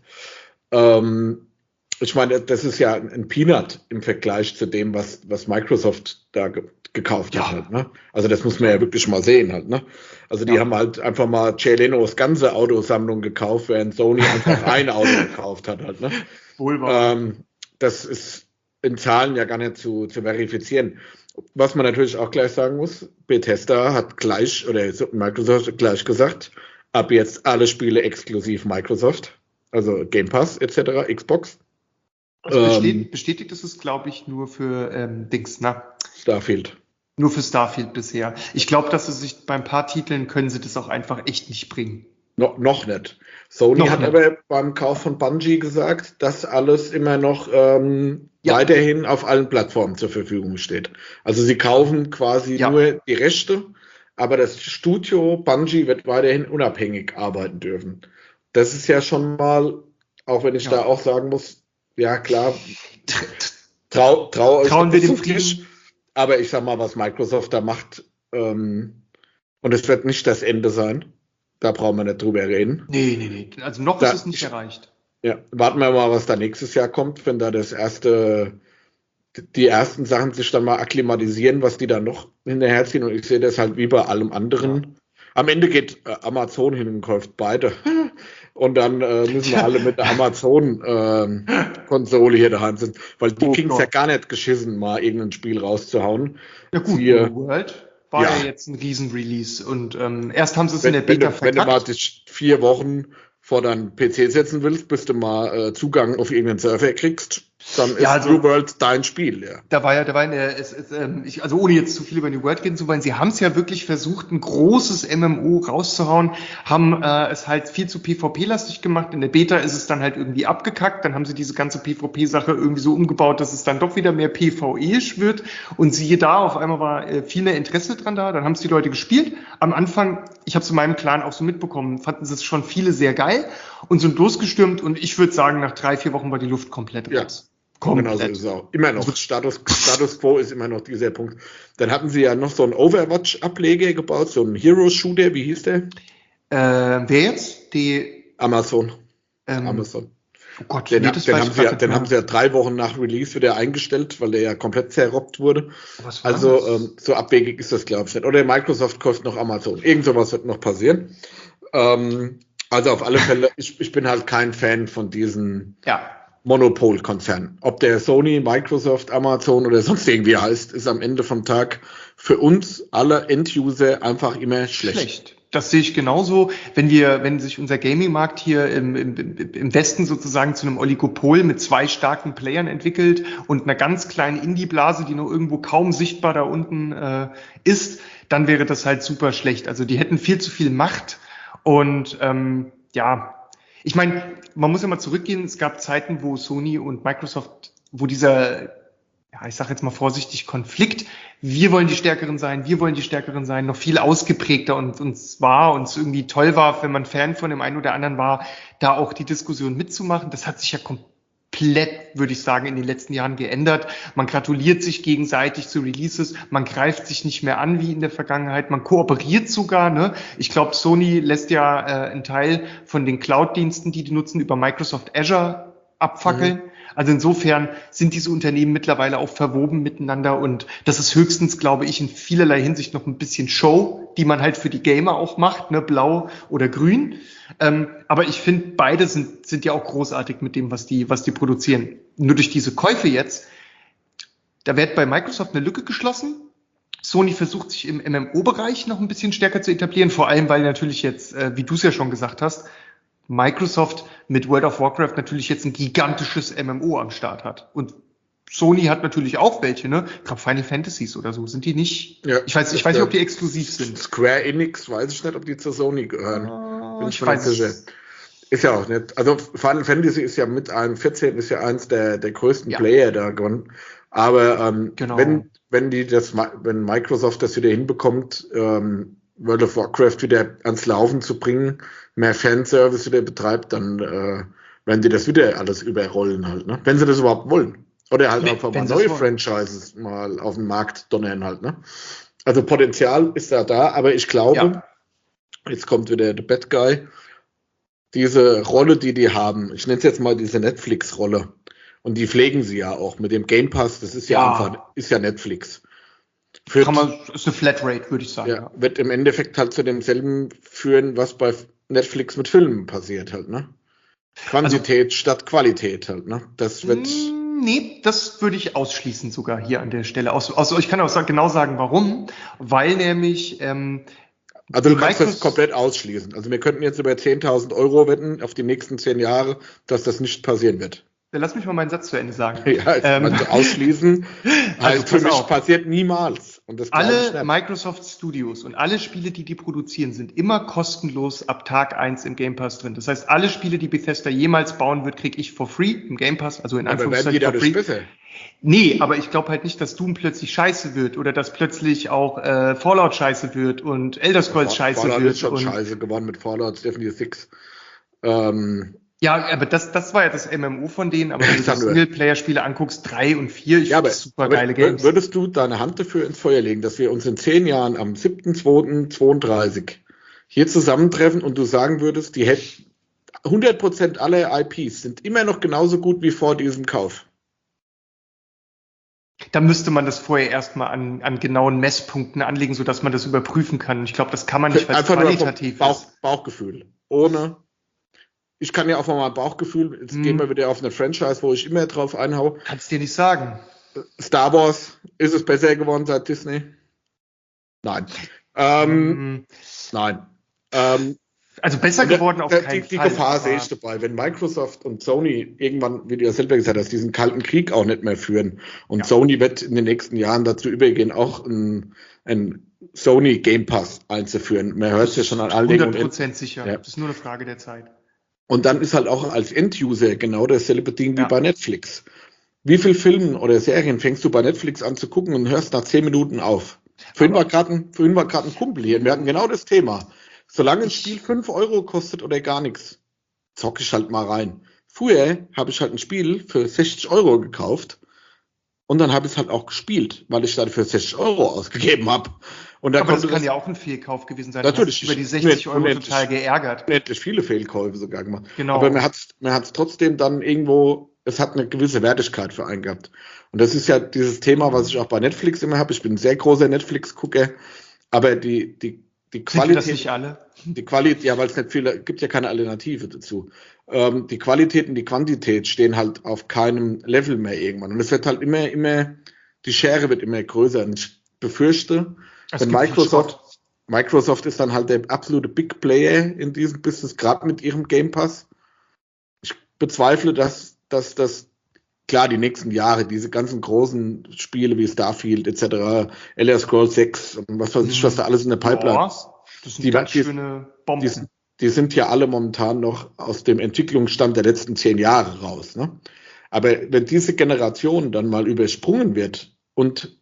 Ich meine, das ist ja ein Peanut im Vergleich zu dem, was Microsoft da gekauft hat. Halt, ne? Also das muss man ja wirklich mal sehen halt. Ne? Also die haben halt einfach mal Jay Lenos ganze Autosammlung gekauft, während Sony einfach ein Auto gekauft hat. Halt, ne? Wohl das ist in Zahlen ja gar nicht zu verifizieren. Was man natürlich auch gleich sagen muss, Bethesda hat Microsoft hat gleich gesagt, ab jetzt alle Spiele exklusiv Microsoft, also Game Pass etc., Xbox. Also bestätigt ist es, glaube ich, nur für Starfield. Nur für Starfield bisher. Ich glaube, dass sie sich bei ein paar Titeln können sie das auch einfach echt nicht bringen. Noch nicht. Sony hat aber beim Kauf von Bungie gesagt, dass alles immer noch weiterhin auf allen Plattformen zur Verfügung steht. Also sie kaufen quasi nur die Rechte, aber das Studio Bungie wird weiterhin unabhängig arbeiten dürfen. Das ist ja schon mal, auch wenn ich da auch sagen muss, ja klar, trauen wir dem Frieden. Aber ich sag mal, was Microsoft da macht, und es wird nicht das Ende sein. Da brauchen wir nicht drüber reden. Nee. Also noch ist es nicht erreicht. Ja, warten wir mal, was da nächstes Jahr kommt, wenn da die ersten Sachen sich dann mal akklimatisieren, was die dann noch hinterherziehen. Und ich sehe das halt wie bei allem anderen. Ja. Am Ende geht Amazon hin und kauft beide. Und dann müssen wir alle mit der Amazon-Konsole hier daheim sind. Weil die kriegen es ja gar nicht geschissen, mal irgendein Spiel rauszuhauen. Ja gut, World war ja jetzt ein Riesen-Release. Und erst haben sie es in der Beta verkackt. Wenn du mal dich 4 Wochen vor deinen PC setzen willst, bis du mal Zugang auf irgendeinen Server kriegst, dann ist New World dein Spiel, ja. Da war in der, also ohne jetzt zu viel über New World reden zu wollen, sie haben es ja wirklich versucht, ein großes MMO rauszuhauen, haben es halt viel zu PvP-lastig gemacht. In der Beta ist es dann halt irgendwie abgekackt, dann haben sie diese ganze PvP-Sache irgendwie so umgebaut, dass es dann doch wieder mehr PvE-isch wird und siehe da, auf einmal war viel mehr Interesse dran da, dann haben es die Leute gespielt. Am Anfang, ich habe es in meinem Clan auch so mitbekommen, fanden es schon viele sehr geil und sind losgestürmt und ich würde sagen, nach 3-4 Wochen war die Luft komplett raus. Genau so ist es auch. Immer noch. Status Quo ist immer noch dieser Punkt. Dann hatten sie ja noch so einen Overwatch-Ableger gebaut, so einen Hero-Shooter, wie hieß der? Wer jetzt? Amazon. Amazon. Oh Gott, Den, nee, den, haben sie ja 3 Wochen nach Release wieder eingestellt, weil der ja komplett zerrobbt wurde. Was war Also so abwegig ist das, glaube ich, nicht. Oder Microsoft kauft noch Amazon. Irgend sowas wird noch passieren. Also auf alle Fälle, ich bin halt kein Fan von diesen Monopolkonzernen. Ob der Sony, Microsoft, Amazon oder sonst irgendwie heißt, ist am Ende vom Tag für uns alle End-User einfach immer schlecht. Das sehe ich genauso. Wenn sich unser Gaming-Markt hier im Westen sozusagen zu einem Oligopol mit 2 starken Playern entwickelt und einer ganz kleinen Indie-Blase, die noch irgendwo kaum sichtbar da unten ist, dann wäre das halt super schlecht. Also die hätten viel zu viel Macht und ich meine, man muss ja mal zurückgehen. Es gab Zeiten, wo Sony und Microsoft, wo dieser, ich sage jetzt mal vorsichtig, Konflikt, wir wollen die Stärkeren sein, noch viel ausgeprägter und uns irgendwie toll war, wenn man Fan von dem einen oder anderen war, da auch die Diskussion mitzumachen. Das hat sich ja komplett, würde ich sagen, in den letzten Jahren geändert. Man gratuliert sich gegenseitig zu Releases, man greift sich nicht mehr an wie in der Vergangenheit, man kooperiert sogar. Ne? Ich glaube, Sony lässt ja einen Teil von den Cloud-Diensten, die nutzen, über Microsoft Azure abfackeln. Also insofern sind diese Unternehmen mittlerweile auch verwoben miteinander und das ist höchstens, glaube ich, in vielerlei Hinsicht noch ein bisschen Show, die man halt für die Gamer auch macht, ne, blau oder grün. Aber ich finde, beide sind ja auch großartig mit dem, was die produzieren. Nur durch diese Käufe jetzt, da wird bei Microsoft eine Lücke geschlossen. Sony versucht sich im MMO-Bereich noch ein bisschen stärker zu etablieren, vor allem, weil natürlich jetzt, wie du es ja schon gesagt hast, Microsoft mit World of Warcraft natürlich jetzt ein gigantisches MMO am Start hat. Und Sony hat natürlich auch welche, ne? Ich glaube Final Fantasies oder so, sind die nicht? Ja, ich weiß nicht, ob die exklusiv sind. Square Enix, weiß ich nicht, ob die zur Sony gehören. Ich weiß es. Ist ja auch nicht. Also Final Fantasy ist ja mit einem 14 ist ja eins der größten Player da gewonnen. Aber genau. wenn Microsoft das wieder hinbekommt, World of Warcraft wieder ans Laufen zu bringen, mehr Fanservice wieder betreibt, dann werden die das wieder alles überrollen halt, ne? Wenn sie das überhaupt wollen. Oder halt einfach mal neue Franchises mal auf den Markt donnern halt, ne? Also Potenzial ist da, aber ich glaube, jetzt kommt wieder der Bad Guy, diese Rolle, die haben, ich nenne es jetzt mal diese Netflix-Rolle, und die pflegen sie ja auch mit dem Game Pass, das ist ja einfach, ist ja Netflix. Ist eine Flatrate, würde ich sagen. Ja, wird im Endeffekt halt zu demselben führen, was bei Netflix mit Filmen passiert halt, ne? Quantität statt Qualität halt, ne? Das wird. Nee, das würde ich ausschließen sogar hier an der Stelle. Ich kann auch genau sagen, warum. Weil nämlich also du kannst das komplett ausschließen. Also wir könnten jetzt über 10.000 € wetten auf die nächsten 10 Jahre, dass das nicht passieren wird. Dann lass mich mal meinen Satz zu Ende sagen. Also ausschließen heißt für mich passiert niemals. Und das alle Microsoft Studios und alle Spiele, die produzieren, sind immer kostenlos ab Tag 1 im Game Pass drin. Das heißt, alle Spiele, die Bethesda jemals bauen wird, kriege ich for free im Game Pass, also in Anführungszeichen for free. Besser? Nee, aber ich glaube halt nicht, dass Doom plötzlich scheiße wird oder dass plötzlich auch Fallout scheiße wird und Elder Scrolls scheiße Fallout wird. Fallout ist schon scheiße geworden mit Fallout 76. Ja, aber das war ja das MMO von denen, aber wenn du die Singleplayer-Spiele anguckst, 3 und 4, ich finde super geile Games. Würdest du deine Hand dafür ins Feuer legen, dass wir uns in 10 Jahren am 7.2.32 hier zusammentreffen und du sagen würdest, die hätten 100% aller IPs sind immer noch genauso gut wie vor diesem Kauf? Da müsste man das vorher erstmal an genauen Messpunkten anlegen, sodass man das überprüfen kann. Ich glaube, das kann man nicht, weil es qualitativ ist. Bauchgefühl. Ich kann ja auch mal Bauchgefühl, jetzt gehen wir wieder auf eine Franchise, wo ich immer drauf einhau. Kannst dir nicht sagen. Star Wars, ist es besser geworden seit Disney? Nein. Nein. Also besser geworden auf keinen Fall. Die Gefahr sehe ich dabei, wenn Microsoft und Sony irgendwann, wie du ja selber gesagt hast, diesen kalten Krieg auch nicht mehr führen. Und Sony wird in den nächsten Jahren dazu übergehen, auch ein Sony Game Pass einzuführen. Man hört es ja schon an allen Dingen. 100% sicher. Ja. Das ist nur eine Frage der Zeit. Und dann ist halt auch als End-User genau dasselbe Ding wie bei Netflix. Wie viele Filme oder Serien fängst du bei Netflix an zu gucken und hörst nach 10 Minuten auf? Vorhin war gerade ein Kumpel hier und wir hatten genau das Thema. Solange ein Spiel 5 € kostet oder gar nichts, zocke ich halt mal rein. Früher habe ich halt ein Spiel für 60 € gekauft und dann habe ich es halt auch gespielt, weil ich dafür 60 € ausgegeben habe. Und da aber das kann ja auch ein Fehlkauf gewesen sein. Natürlich. Du hast über die 60 Euro total geärgert. Unendlich viele Fehlkäufe sogar gemacht. Genau. Aber man hat's trotzdem dann irgendwo, es hat eine gewisse Wertigkeit für einen gehabt. Und das ist ja dieses Thema, was ich auch bei Netflix immer habe. Ich bin ein sehr großer Netflix-Gucker, aber die Qualität. Das nicht alle? Die Qualität, ja, weil es nicht viele, gibt ja keine Alternative dazu. Die Qualität und die Quantität stehen halt auf keinem Level mehr irgendwann. Und es wird halt immer, die Schere wird immer größer. Und ich befürchte, wenn Microsoft ist dann halt der absolute Big Player in diesem Business, gerade mit ihrem Game Pass. Ich bezweifle, dass das, klar, die nächsten Jahre, diese ganzen großen Spiele wie Starfield etc., Elder Scrolls 6 und was weiß ich, was da alles in der Pipeline ist. Das sind ganz schöne Bomben. Die sind ja alle momentan noch aus dem Entwicklungsstand der letzten 10 Jahre raus. Ne? Aber wenn diese Generation dann mal übersprungen wird und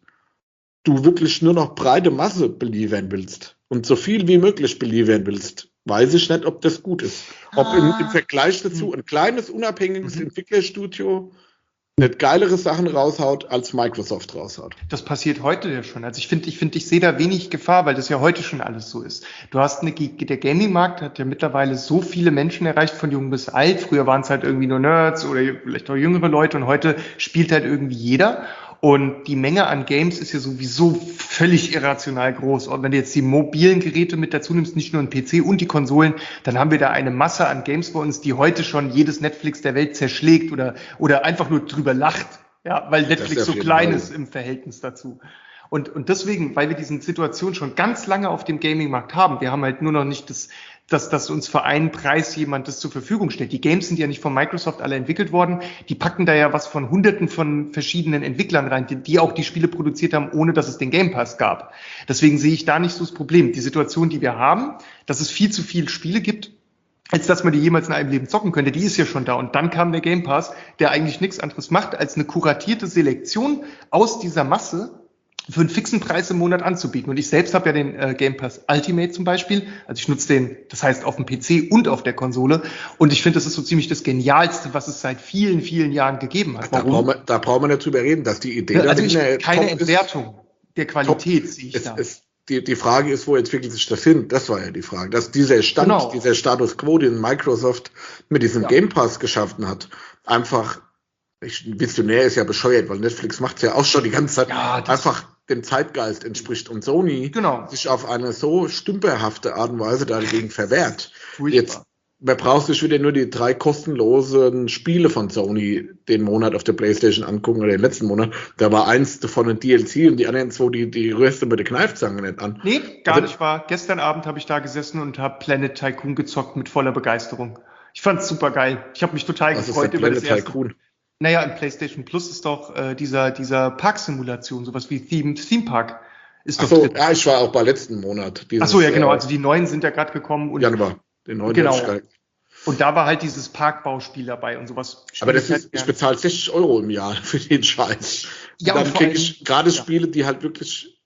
du wirklich nur noch breite Masse beliefern willst und so viel wie möglich beliefern willst, weiß ich nicht, ob das gut ist. Ob im Vergleich dazu ein kleines, unabhängiges Entwicklerstudio nicht geilere Sachen raushaut, als Microsoft raushaut. Das passiert heute ja schon. Also ich sehe da wenig Gefahr, weil das ja heute schon alles so ist. Du hast der Gaming-Markt hat ja mittlerweile so viele Menschen erreicht, von jung bis alt. Früher waren es halt irgendwie nur Nerds oder vielleicht auch jüngere Leute und heute spielt halt irgendwie jeder. Und die Menge an Games ist ja sowieso völlig irrational groß. Und wenn du jetzt die mobilen Geräte mit dazu nimmst, nicht nur ein PC und die Konsolen, dann haben wir da eine Masse an Games bei uns, die heute schon jedes Netflix der Welt zerschlägt oder einfach nur drüber lacht, ja, weil Netflix so klein ist im Verhältnis dazu. Und deswegen, weil wir diese Situation schon ganz lange auf dem Gaming-Markt haben, wir haben halt nur noch nicht dass uns für einen Preis jemand das zur Verfügung stellt. Die Games sind ja nicht von Microsoft alle entwickelt worden. Die packen da ja was von Hunderten von verschiedenen Entwicklern rein, die auch die Spiele produziert haben, ohne dass es den Game Pass gab. Deswegen sehe ich da nicht so das Problem. Die Situation, die wir haben, dass es viel zu viele Spiele gibt, als dass man die jemals in einem Leben zocken könnte, die ist ja schon da. Und dann kam der Game Pass, der eigentlich nichts anderes macht, als eine kuratierte Selektion aus dieser Masse für einen fixen Preis im Monat anzubieten. Und ich selbst habe ja den Game Pass Ultimate zum Beispiel. Also ich nutze den, das heißt auf dem PC und auf der Konsole. Und ich finde, das ist so ziemlich das Genialste, was es seit vielen, vielen Jahren gegeben hat. Da brauchen wir nicht drüber reden, dass die Idee keine Entwertung der Qualität sehe ich da. Die Frage ist, wo entwickelt sich das hin? Das war ja die Frage. Dass dieser dieser Status quo, den Microsoft mit diesem Game Pass geschaffen hat, einfach, visionär ist ja bescheuert, weil Netflix macht es ja auch schon die ganze Zeit, einfach dem Zeitgeist entspricht und Sony sich auf eine so stümperhafte Art und Weise dagegen verwehrt. Jetzt, man braucht sich wieder nur die 3 kostenlosen Spiele von Sony den Monat auf der PlayStation angucken oder den letzten Monat. Da war eins davon ein DLC und die anderen 2, die rührst du mit der Kneifzange nicht an. Nee, gar nicht wahr. Gestern Abend habe ich da gesessen und habe Planet Tycoon gezockt mit voller Begeisterung. Ich fand es super geil. Ich habe mich total gefreut über das erste. Tycoon? Naja, im PlayStation Plus ist doch dieser Parksimulation, sowas wie Theme Park. Ist doch drin. Ja, ich war auch bei letzten Monat. Achso, ja genau, also die neuen sind ja gerade gekommen. Und Januar, den neuen. Genau. Und da war halt dieses Parkbauspiel dabei und sowas. Aber ich bezahle 60 € im Jahr für den Scheiß. Ja, und dann kriege ich gerade Spiele, die halt wirklich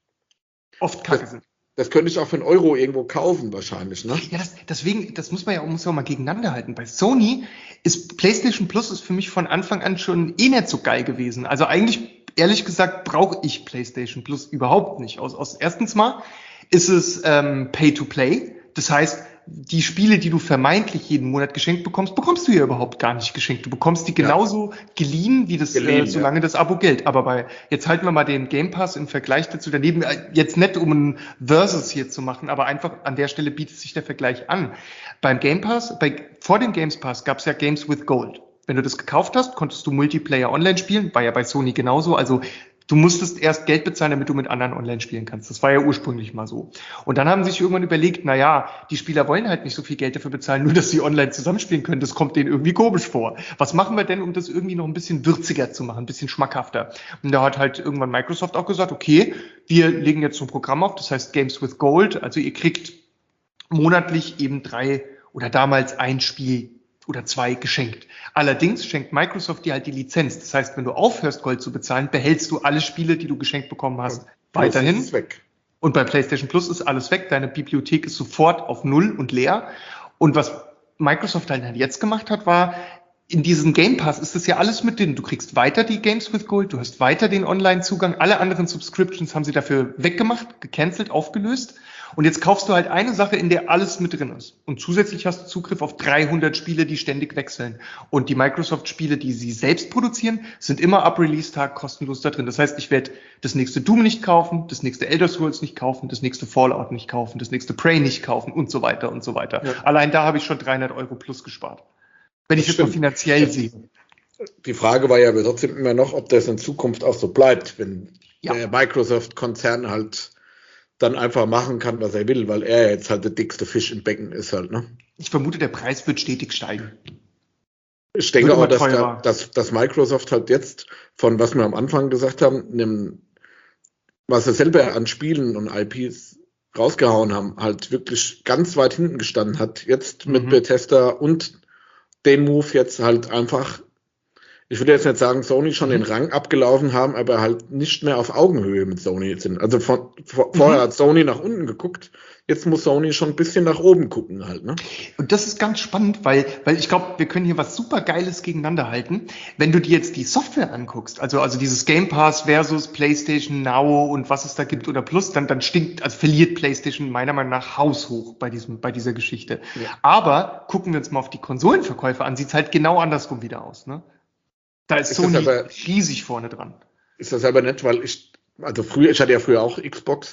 oft kacke sind. Das könnte ich auch für einen Euro irgendwo kaufen wahrscheinlich, ne? Ja, deswegen, das muss man ja auch mal gegeneinander halten. Bei Sony ist PlayStation Plus ist für mich von Anfang an schon nicht so geil gewesen. Also eigentlich, ehrlich gesagt, brauche ich PlayStation Plus überhaupt nicht. Erstens mal ist es Pay-to-Play. Das heißt, die Spiele, die du vermeintlich jeden Monat geschenkt bekommst, bekommst du ja überhaupt gar nicht geschenkt. Du bekommst die genauso geliehen, wie das, solange das Abo gilt. Aber jetzt halten wir mal den Game Pass im Vergleich dazu daneben, jetzt nicht um ein Versus hier zu machen, aber einfach an der Stelle bietet sich der Vergleich an. Beim Game Pass, vor dem Games Pass gab es ja Games with Gold. Wenn du das gekauft hast, konntest du Multiplayer online spielen, war ja bei Sony genauso, also du musstest erst Geld bezahlen, damit du mit anderen online spielen kannst. Das war ja ursprünglich mal so. Und dann haben sie sich irgendwann überlegt, die Spieler wollen halt nicht so viel Geld dafür bezahlen, nur dass sie online zusammenspielen können. Das kommt denen irgendwie komisch vor. Was machen wir denn, um das irgendwie noch ein bisschen würziger zu machen, ein bisschen schmackhafter? Und da hat halt irgendwann Microsoft auch gesagt, okay, wir legen jetzt so ein Programm auf, das heißt Games with Gold. Also ihr kriegt monatlich eben 3 oder damals ein Spiel oder 2 geschenkt. Allerdings schenkt Microsoft dir halt die Lizenz. Das heißt, wenn du aufhörst, Gold zu bezahlen, behältst du alle Spiele, die du geschenkt bekommen hast, weiterhin. Ist weg. Und bei PlayStation Plus ist alles weg. Deine Bibliothek ist sofort auf Null und leer. Und was Microsoft halt jetzt gemacht hat, war, in diesem Game Pass ist das ja alles mit drin. Du kriegst weiter die Games with Gold, du hast weiter den Online-Zugang. Alle anderen Subscriptions haben sie dafür weggemacht, gecancelt, aufgelöst. Und jetzt kaufst du halt eine Sache, in der alles mit drin ist. Und zusätzlich hast du Zugriff auf 300 Spiele, die ständig wechseln. Und die Microsoft-Spiele, die sie selbst produzieren, sind immer ab Release-Tag kostenlos da drin. Das heißt, ich werde das nächste Doom nicht kaufen, das nächste Elder Scrolls nicht kaufen, das nächste Fallout nicht kaufen, das nächste Prey nicht kaufen und so weiter und so weiter. Ja. Allein da habe ich schon 300 € plus gespart. Wenn ich es mal finanziell sehe. Die Frage war ja trotzdem immer noch, ob das in Zukunft auch so bleibt, wenn der Microsoft-Konzern halt dann einfach machen kann, was er will, weil er jetzt halt der dickste Fisch im Becken ist halt, ne? Ich vermute, der Preis wird stetig steigen. Ich denke auch, dass Microsoft halt jetzt von, was wir am Anfang gesagt haben, was sie selber an Spielen und IPs rausgehauen haben, halt wirklich ganz weit hinten gestanden hat. Jetzt mit Bethesda und den Move jetzt halt einfach, ich würde jetzt nicht sagen, Sony schon den Rang abgelaufen haben, aber halt nicht mehr auf Augenhöhe mit Sony sind. Also vorher hat Sony nach unten geguckt, jetzt muss Sony schon ein bisschen nach oben gucken halt, ne? Und das ist ganz spannend, weil ich glaube, wir können hier was super Geiles gegeneinander halten. Wenn du dir jetzt die Software anguckst, also dieses Game Pass versus PlayStation Now und was es da gibt oder Plus, dann verliert PlayStation meiner Meinung nach haushoch bei dieser Geschichte. Ja. Aber gucken wir uns mal auf die Konsolenverkäufe an, sieht's halt genau andersrum wieder aus, ne? Da ist Sony riesig vorne dran. Ist das aber nicht, weil ich hatte ja früher auch Xbox,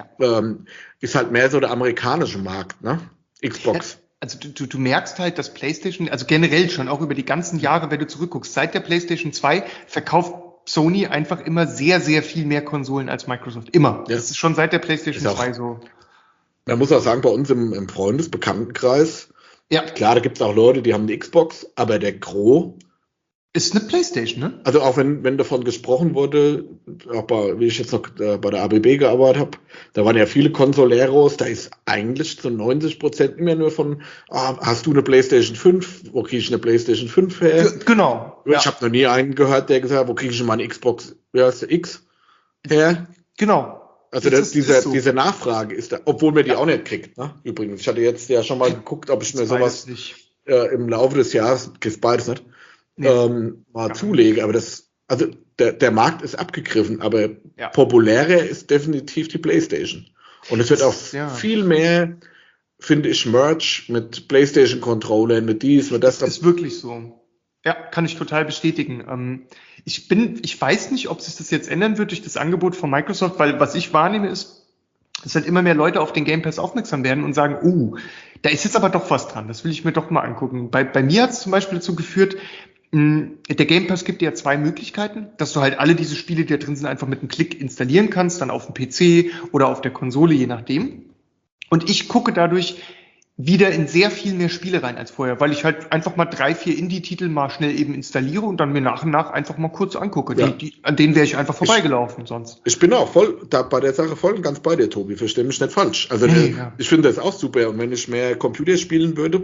ist halt mehr so der amerikanische Markt, ne? Xbox. Also du merkst halt, dass PlayStation, also generell schon auch über die ganzen Jahre, wenn du zurückguckst, seit der PlayStation 2 verkauft Sony einfach immer sehr, sehr viel mehr Konsolen als Microsoft. Immer. Ja. Das ist schon seit der PlayStation 2 so. Man muss auch sagen, bei uns im Freundesbekanntenkreis, klar, da gibt es auch Leute, die haben eine Xbox, aber der Gros ist eine PlayStation, ne? Also auch wenn davon gesprochen wurde, auch wie ich jetzt noch bei der ABB gearbeitet habe, da waren ja viele Consoleros, da ist eigentlich zu 90% immer nur von, hast du eine PlayStation 5? Wo kriege ich eine PlayStation 5 her? Genau. Ich habe noch nie einen gehört, der gesagt hat, wo kriege ich meine Xbox X her? Genau. Also diese Nachfrage ist da, obwohl man die auch nicht kriegt, ne? Übrigens, ich hatte jetzt ja schon mal geguckt, ob ich mir sowas im Laufe des Jahres, kriegst beides nicht, mal zulege, aber der Markt ist abgegriffen, aber populärer ist definitiv die PlayStation. Und es wird auch viel mehr, finde ich, Merch mit PlayStation-Controllern, mit dies, mit das. Das ist wirklich so. Ja, kann ich total bestätigen. Ich weiß nicht, ob sich das jetzt ändern wird durch das Angebot von Microsoft, weil was ich wahrnehme ist, dass halt immer mehr Leute auf den Game Pass aufmerksam werden und sagen, da ist jetzt aber doch was dran, das will ich mir doch mal angucken. Bei mir hat es zum Beispiel dazu geführt, der Game Pass gibt dir ja 2 Möglichkeiten, dass du halt alle diese Spiele, die da drin sind, einfach mit einem Klick installieren kannst, dann auf dem PC oder auf der Konsole, je nachdem. Und ich gucke dadurch wieder in sehr viel mehr Spiele rein als vorher, weil ich halt einfach mal 3, 4 Indie-Titel mal schnell eben installiere und dann mir nach und nach einfach mal kurz angucke. Ja. An denen wäre ich einfach vorbeigelaufen sonst. Ich bin auch bei der Sache voll und ganz bei dir, Tobi. Versteh mich nicht falsch. Also ich finde das auch super. Und wenn ich mehr Computer spielen würde,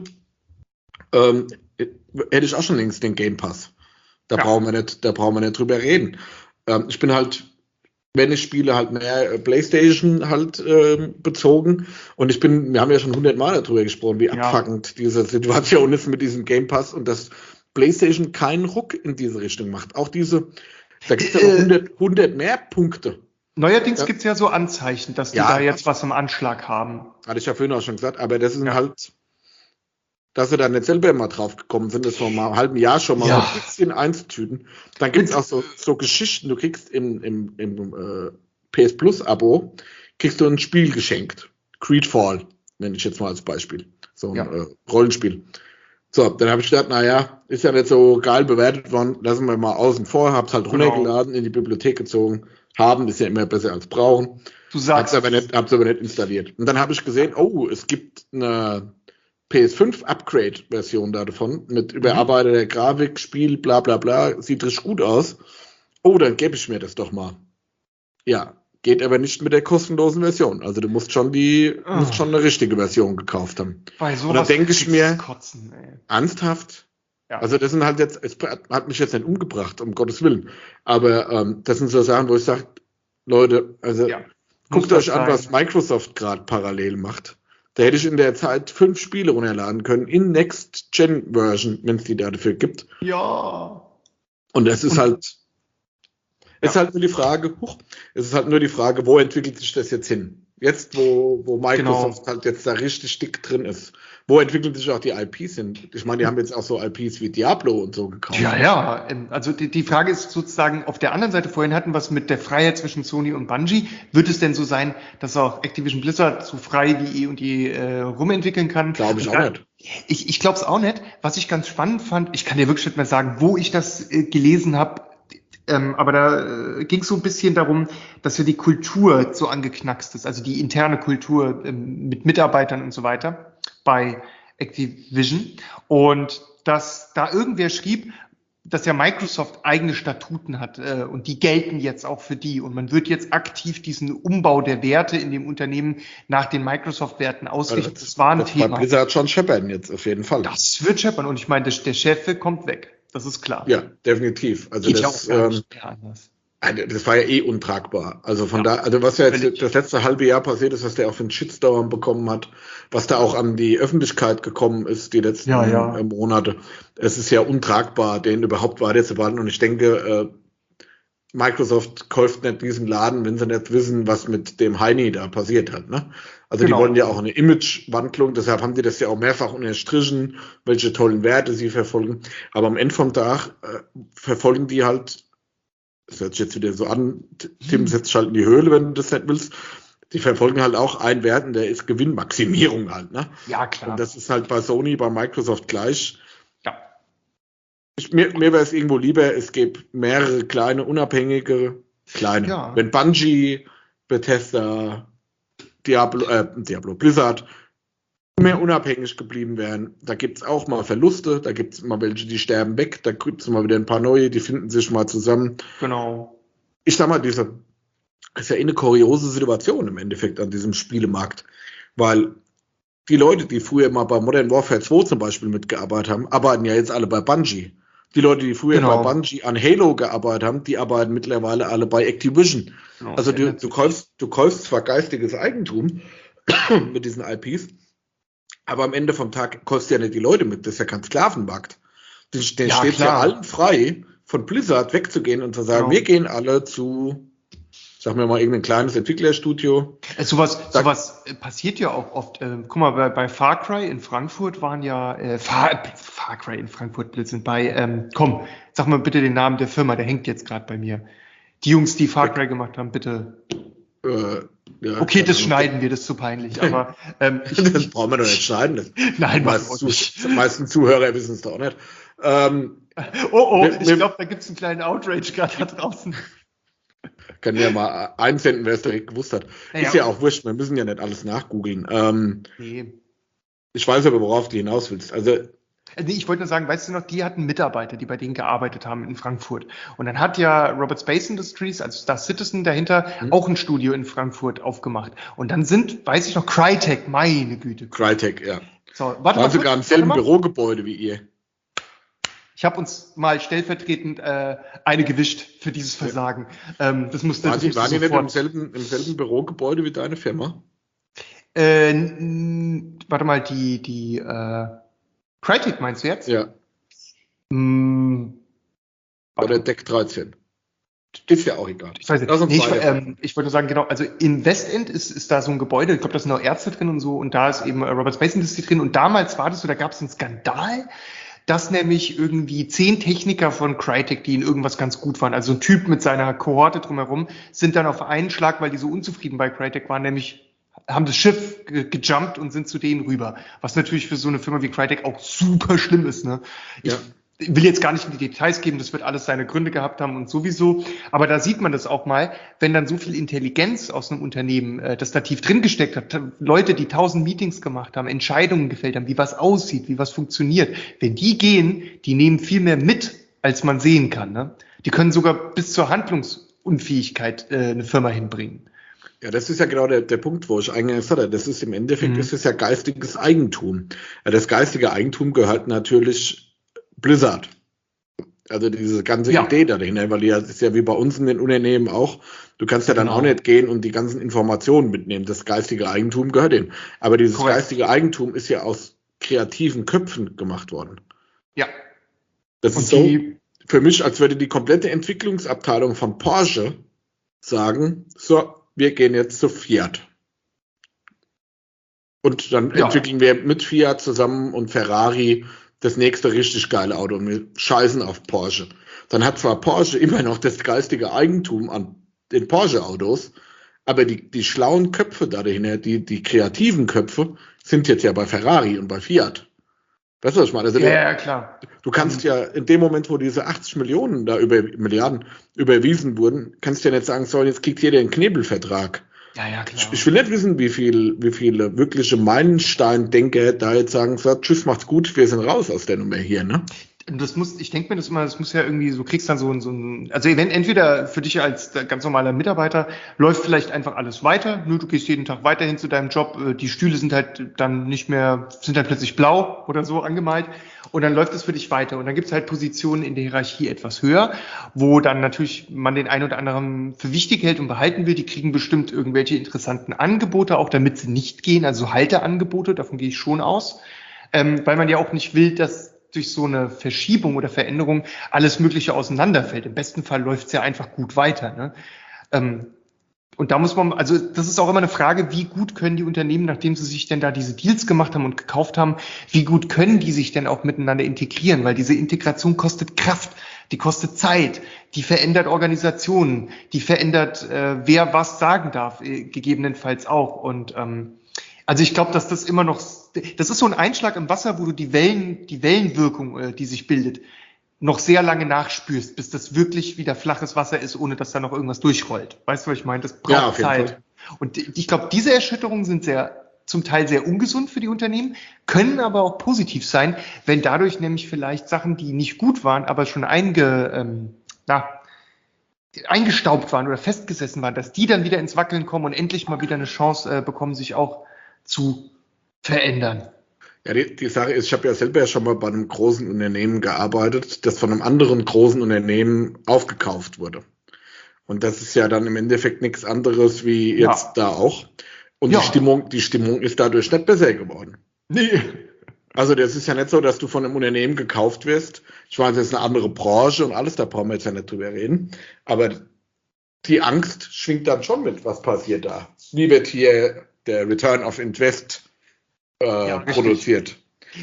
hätte ich auch schon längst den Game Pass. Da brauchen wir nicht drüber reden. Ich bin halt, wenn ich spiele, halt mehr PlayStation halt bezogen. Und wir haben ja schon 100 Mal darüber gesprochen, wie abfuckend diese Situation ist mit diesem Game Pass und dass PlayStation keinen Ruck in diese Richtung macht. Auch da gibt es ja noch 100 mehr Punkte. Neuerdings gibt es ja so Anzeichen, dass die da jetzt was im Anschlag haben. Hatte ich ja vorhin auch schon gesagt, aber das ist halt, dass sie da nicht selber mal drauf gekommen sind, das vor einem halben Jahr schon mal ein bisschen einzutüten. Dann gibt es auch so Geschichten, du kriegst im PS Plus Abo, kriegst du ein Spiel geschenkt. Creedfall, nenne ich jetzt mal als Beispiel. So ein Rollenspiel. So, dann habe ich gedacht, ist ja nicht so geil bewertet worden, lassen wir mal außen vor, hab's halt runtergeladen, in die Bibliothek gezogen. Haben ist ja immer besser als brauchen. Du sagst. Hab's aber nicht installiert. Und dann habe ich gesehen, es gibt eine PS5 Upgrade-Version davon mit überarbeiteter Grafik, Spiel, bla bla bla, sieht richtig gut aus. Dann gebe ich mir das doch mal. Ja, geht aber nicht mit der kostenlosen Version. Also du musst schon eine richtige Version gekauft haben. Und dann denke ich mir, ernsthaft? Ja. Also das sind halt jetzt, es hat mich jetzt nicht umgebracht, um Gottes Willen. Aber das sind so Sachen, wo ich sage, Leute, also guckt euch an, was Microsoft gerade parallel macht. Da hätte ich in der Zeit 5 Spiele runterladen können, in Next-Gen-Version, wenn es die dafür gibt. Ja. Und es ist halt, es ist halt nur die Frage, wo entwickelt sich das jetzt hin? Jetzt, wo Microsoft halt jetzt da richtig dick drin ist. Wo entwickeln sich auch die IPs hin? Ich meine, die haben jetzt auch so IPs wie Diablo und so gekauft. Ja. Also die Frage ist sozusagen auf der anderen Seite, vorhin hatten wir es mit der Freiheit zwischen Sony und Bungie. Wird es denn so sein, dass auch Activision Blizzard so frei wie eh und je rumentwickeln kann? Glaube ich auch nicht. Ich glaube es auch nicht. Was ich ganz spannend fand, ich kann dir wirklich nicht mehr sagen, wo ich das gelesen habe, aber da ging es so ein bisschen darum, dass ja die Kultur so angeknackst ist, also die interne Kultur mit Mitarbeitern und so weiter bei Activision. Und dass da irgendwer schrieb, dass ja Microsoft eigene Statuten hat und die gelten jetzt auch für die. Und man wird jetzt aktiv diesen Umbau der Werte in dem Unternehmen nach den Microsoft-Werten ausrichten. Also das war ein das Thema. Bei Blizzard schon scheppern jetzt auf jeden Fall. Das wird scheppern. Und ich meine, der Chef kommt weg. Das ist klar. Ja, definitiv. Also Geht das, ja auch gar nicht mehr anders. das war ja eh untragbar. Also von da, also was ja jetzt das letzte halbe Jahr passiert ist, was der auch für einen Shitstorm bekommen hat, was da auch an die Öffentlichkeit gekommen ist, die letzten Monate. Es ist ja untragbar, den überhaupt weiterzuwarten. Und ich denke, Microsoft kauft nicht diesen Laden, wenn sie nicht wissen, was mit dem Heini da passiert hat. Ne? Also die wollen ja auch eine Imagewandlung, deshalb haben die das ja auch mehrfach unterstrichen, welche tollen Werte sie verfolgen. Aber am Ende vom Tag verfolgen die halt, das hört sich jetzt wieder so an, Tim setzt halt in die Höhle, wenn du das nicht willst. Die verfolgen halt auch einen Wert, und der ist Gewinnmaximierung halt. Ne? Ja, klar. Und das ist halt bei Sony, bei Microsoft gleich. Ja. Mir wäre es irgendwo lieber, es gäbe mehrere kleine, unabhängige, kleine. Ja. Wenn Bungie, Bethesda, Blizzard mehr unabhängig geblieben wären, da gibt es auch mal Verluste, da gibt es mal welche, die sterben weg, da gibt es mal wieder ein paar neue, die finden sich mal zusammen. Genau. Ich sag mal, das ist ja eine kuriose Situation im Endeffekt an diesem Spielemarkt, weil die Leute, die früher mal bei Modern Warfare 2 zum Beispiel mitgearbeitet haben, arbeiten ja jetzt alle bei Bungie. Die Leute, die früher bei Bungie an Halo gearbeitet haben, die arbeiten mittlerweile alle bei Activision. Genau, also du kaufst zwar geistiges Eigentum mit diesen IPs, aber am Ende vom Tag kostet ja nicht die Leute mit. Das ist ja kein Sklavenmarkt. Den steht ja allen frei, von Blizzard wegzugehen und zu sagen, wir gehen alle zu, sagen wir mal, irgendein kleines Entwicklerstudio. Sowas passiert ja auch oft. Guck mal, bei Far Cry in Frankfurt waren ja Far Cry in Frankfurt Blödsinn. Komm, sag mal bitte den Namen der Firma, der hängt jetzt gerade bei mir. Die Jungs, die Far Cry gemacht haben, bitte. Ja, okay, das schneiden wir, das ist zu peinlich. Aber das brauchen wir doch nicht schneiden. Nein, die meisten Zuhörer wissen es doch nicht. Ich glaube, da gibt es einen kleinen Outrage gerade da draußen. Können wir mal einsenden, wer es direkt gewusst hat. Ist ja auch wurscht, wir müssen ja nicht alles nachgoogeln. Nee. Ich weiß aber, worauf du hinaus willst. Also ich wollte nur sagen, weißt du noch, die hatten Mitarbeiter, die bei denen gearbeitet haben in Frankfurt. Und dann hat ja Robert Space Industries, also Star Citizen dahinter, auch ein Studio in Frankfurt aufgemacht. Und dann weiß ich noch, Crytek, meine Güte. Crytek, ja. So, waren sogar im selben Bürogebäude wie ihr. Ich habe uns mal stellvertretend eine gewischt für dieses Versagen. Das musste waren die nicht im selben Bürogebäude wie deine Firma? Warte mal, die Crytek meinst du jetzt? Ja. Oder Deck 13. Ist ja auch egal. Ich weiß nicht. Ich wollte nur sagen, genau, also in Westend ist da so ein Gebäude, ich glaube, da sind auch Ärzte drin und so, und da ist eben Robert Space Industry drin, und damals war das so, da gab es einen Skandal, dass nämlich irgendwie 10 Techniker von Crytek, die in irgendwas ganz gut waren, also ein Typ mit seiner Kohorte drumherum, sind dann auf einen Schlag, weil die so unzufrieden bei Crytek waren, nämlich haben das Schiff gejumpt und sind zu denen rüber. Was natürlich für so eine Firma wie Crytek auch super schlimm ist. Ne? Ich will jetzt gar nicht in die Details geben, das wird alles seine Gründe gehabt haben und sowieso. Aber da sieht man das auch mal, wenn dann so viel Intelligenz aus einem Unternehmen, das da tief drin gesteckt hat, Leute, die 1000 Meetings gemacht haben, Entscheidungen gefällt haben, wie was aussieht, wie was funktioniert. Wenn die gehen, die nehmen viel mehr mit, als man sehen kann. Ne? Die können sogar bis zur Handlungsunfähigkeit eine Firma hinbringen. Ja, das ist ja genau der Punkt, wo ich eingangs hatte. Das ist im Endeffekt, das ist ja geistiges Eigentum. Ja, das geistige Eigentum gehört natürlich Blizzard. Also diese ganze Ja, Idee dahinter, weil das ist ja wie bei uns in den Unternehmen auch, du kannst ja dann auch genau. nicht gehen und die ganzen Informationen mitnehmen. Das geistige Eigentum gehört denen. Aber dieses Korrekt. geistige Eigentum ist ja aus kreativen Köpfen gemacht worden. Ja. Das ist Und so die, für mich, als würde die komplette Entwicklungsabteilung von Porsche sagen, so, wir gehen jetzt zu Fiat. Und dann ja, entwickeln wir mit Fiat zusammen und Ferrari das nächste richtig geile Auto und wir scheißen auf Porsche. Dann hat zwar Porsche immer noch das geistige Eigentum an den Porsche-Autos, aber die schlauen Köpfe da dahinter, die kreativen Köpfe, sind jetzt ja bei Ferrari und bei Fiat. Weißt du, was ich meine? Also ja, ja, klar. du kannst ja in dem Moment, wo diese 80 Millionen da Milliarden überwiesen wurden, kannst du ja nicht sagen, so, jetzt kriegt jeder einen Knebelvertrag. Ja, ja, Ich klar. will nicht wissen, wie viele wirkliche Meilenstein-Denker da jetzt sagen, so, tschüss, macht's gut, wir sind raus aus der Nummer hier, ne? Und das muss, ich denke mir das immer, das muss ja irgendwie, so kriegst dann so ein, also wenn entweder für dich als ganz normaler Mitarbeiter läuft vielleicht einfach alles weiter, nur du gehst jeden Tag weiterhin zu deinem Job, die Stühle sind halt dann nicht mehr, sind dann plötzlich blau oder so angemalt und dann läuft es für dich weiter und dann gibt es halt Positionen in der Hierarchie etwas höher, wo dann natürlich man den einen oder anderen für wichtig hält und behalten will, die kriegen bestimmt irgendwelche interessanten Angebote, auch damit sie nicht gehen, also Halteangebote, davon gehe ich schon aus, weil man ja auch nicht will, dass durch so eine Verschiebung oder Veränderung alles Mögliche auseinanderfällt. Im besten Fall läuft es ja einfach gut weiter. Ne? Und da muss man, also das ist auch immer eine Frage, wie gut können die Unternehmen, nachdem sie sich denn da diese Deals gemacht haben und gekauft haben, wie gut können die sich denn auch miteinander integrieren? Weil diese Integration kostet Kraft, die kostet Zeit, die verändert Organisationen, die verändert, wer was sagen darf, gegebenenfalls auch. Und also ich glaube, dass das immer noch, das ist so ein Einschlag im Wasser, wo du die Wellenwirkung, die sich bildet, noch sehr lange nachspürst, bis das wirklich wieder flaches Wasser ist, ohne dass da noch irgendwas durchrollt. Weißt du, was ich meine? Das Ja, braucht auf jeden Zeit. Fall. Und ich glaube, diese Erschütterungen sind zum Teil sehr ungesund für die Unternehmen, können aber auch positiv sein, wenn dadurch nämlich vielleicht Sachen, die nicht gut waren, aber schon eingestaubt waren oder festgesessen waren, dass die dann wieder ins Wackeln kommen und endlich mal wieder eine Chance bekommen, sich auch zu verändern. Ja, die Sache ist, ich habe ja selber schon mal bei einem großen Unternehmen gearbeitet, das von einem anderen großen Unternehmen aufgekauft wurde. Und das ist ja dann im Endeffekt nichts anderes wie jetzt Ja, da auch. Und ja, Die Stimmung ist dadurch nicht besser geworden. nee. Also das ist ja nicht so, dass du von einem Unternehmen gekauft wirst. Ich weiß, das ist eine andere Branche und alles, da brauchen wir jetzt ja nicht drüber reden. Aber die Angst schwingt dann schon mit, was passiert da. Wie wird hier der Return of Invest Ja, richtig. produziert?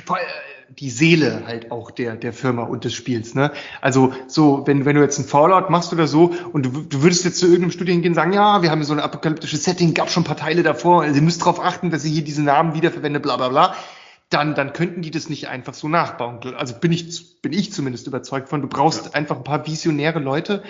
Die Seele halt auch der Firma und des Spiels, ne? Also so, wenn du jetzt ein Fallout machst oder so und du würdest jetzt zu irgendeinem Studio hingehen und sagen, ja, wir haben hier so ein apokalyptisches Setting, gab schon ein paar Teile davor, also ihr müsst darauf achten, dass ihr hier diese Namen wiederverwendet, bla bla bla, dann könnten die das nicht einfach so nachbauen. Also bin ich zumindest überzeugt von, du Ja. brauchst einfach ein paar visionäre Leute,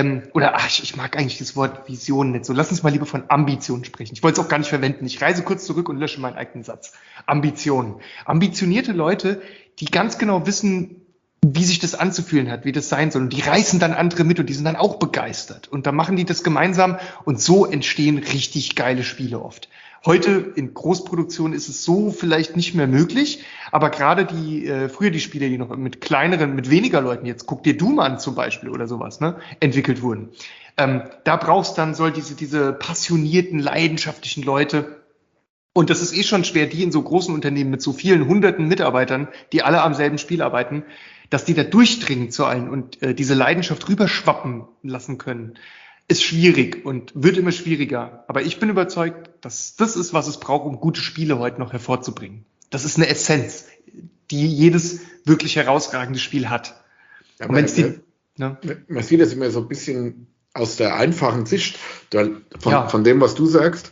ich mag eigentlich das Wort Vision nicht so. Lass uns mal lieber von Ambition sprechen. Ich wollte es auch gar nicht verwenden. Ich reise kurz zurück und lösche meinen eigenen Satz. Ambitionen. Ambitionierte Leute, die ganz genau wissen, wie sich das anzufühlen hat, wie das sein soll. Und die reißen dann andere mit und die sind dann auch begeistert. Und dann machen die das gemeinsam und so entstehen richtig geile Spiele oft. Heute in Großproduktion ist es so vielleicht nicht mehr möglich, aber gerade früher die Spiele, die noch mit kleineren, mit weniger Leuten, jetzt guck dir Doom an zum Beispiel oder sowas, ne, entwickelt wurden. Da brauchst dann diese passionierten, leidenschaftlichen Leute. Und das ist eh schon schwer, die in so großen Unternehmen mit so vielen hunderten Mitarbeitern, die alle am selben Spiel arbeiten, dass die da durchdringen zu allen und diese Leidenschaft rüberschwappen lassen können, ist schwierig und wird immer schwieriger. Aber ich bin überzeugt, dass das ist, was es braucht, um gute Spiele heute noch hervorzubringen. Das ist eine Essenz, die jedes wirklich herausragende Spiel hat. Ja, Und wenn es die, ne? man sieht das immer so ein bisschen aus der einfachen Sicht, weil von Ja, dem, was du sagst.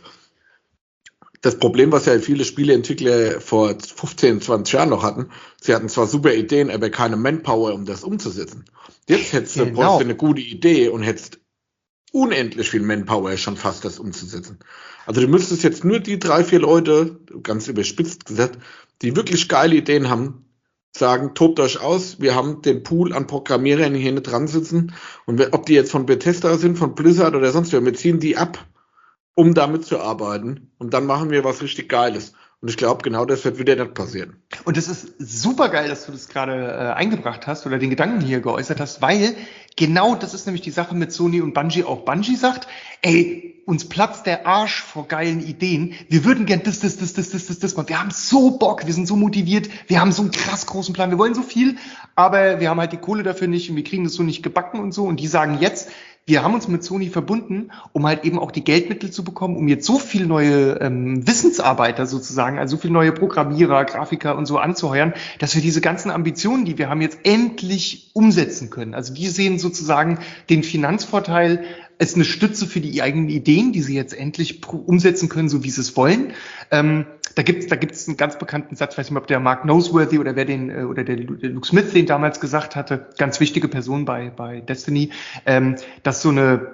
Das Problem, was ja viele Spieleentwickler vor 15, 20 Jahren noch hatten, sie hatten zwar super Ideen, aber keine Manpower, um das umzusetzen. Jetzt bräuchst du eine genau. gute Idee und hättest unendlich viel Manpower schon fast, das umzusetzen. Also du müsstest jetzt nur die 3, 4 Leute, ganz überspitzt gesagt, die wirklich geile Ideen haben, sagen, tobt euch aus, wir haben den Pool an Programmierern, die hier nicht dran sitzen und ob die jetzt von Bethesda sind, von Blizzard oder sonst wer, wir ziehen die ab, um damit zu arbeiten und dann machen wir was richtig Geiles. Und ich glaube, genau das wird wieder nicht passieren. Und es ist super geil, dass du das gerade eingebracht hast oder den Gedanken hier geäußert hast, weil genau das ist nämlich die Sache mit Sony und Bungie auch. Bungie sagt, ey, uns platzt der Arsch vor geilen Ideen. Wir würden gern das machen. Wir haben so Bock, wir sind so motiviert, wir haben so einen krass großen Plan, wir wollen so viel, aber wir haben halt die Kohle dafür nicht und wir kriegen das so nicht gebacken und so. Und die sagen jetzt, wir haben uns mit Sony verbunden, um halt eben auch die Geldmittel zu bekommen, um jetzt so viele neue Wissensarbeiter sozusagen, also so viele neue Programmierer, Grafiker und so anzuheuern, dass wir diese ganzen Ambitionen, die wir haben, jetzt endlich umsetzen können. Also die sehen sozusagen den Finanzvorteil als eine Stütze für die eigenen Ideen, die sie jetzt endlich umsetzen können, so wie sie es wollen. Da gibt's einen ganz bekannten Satz, ich weiß nicht, ob der Mark Noseworthy oder der Luke Smith den damals gesagt hatte, ganz wichtige Person bei Destiny, dass eine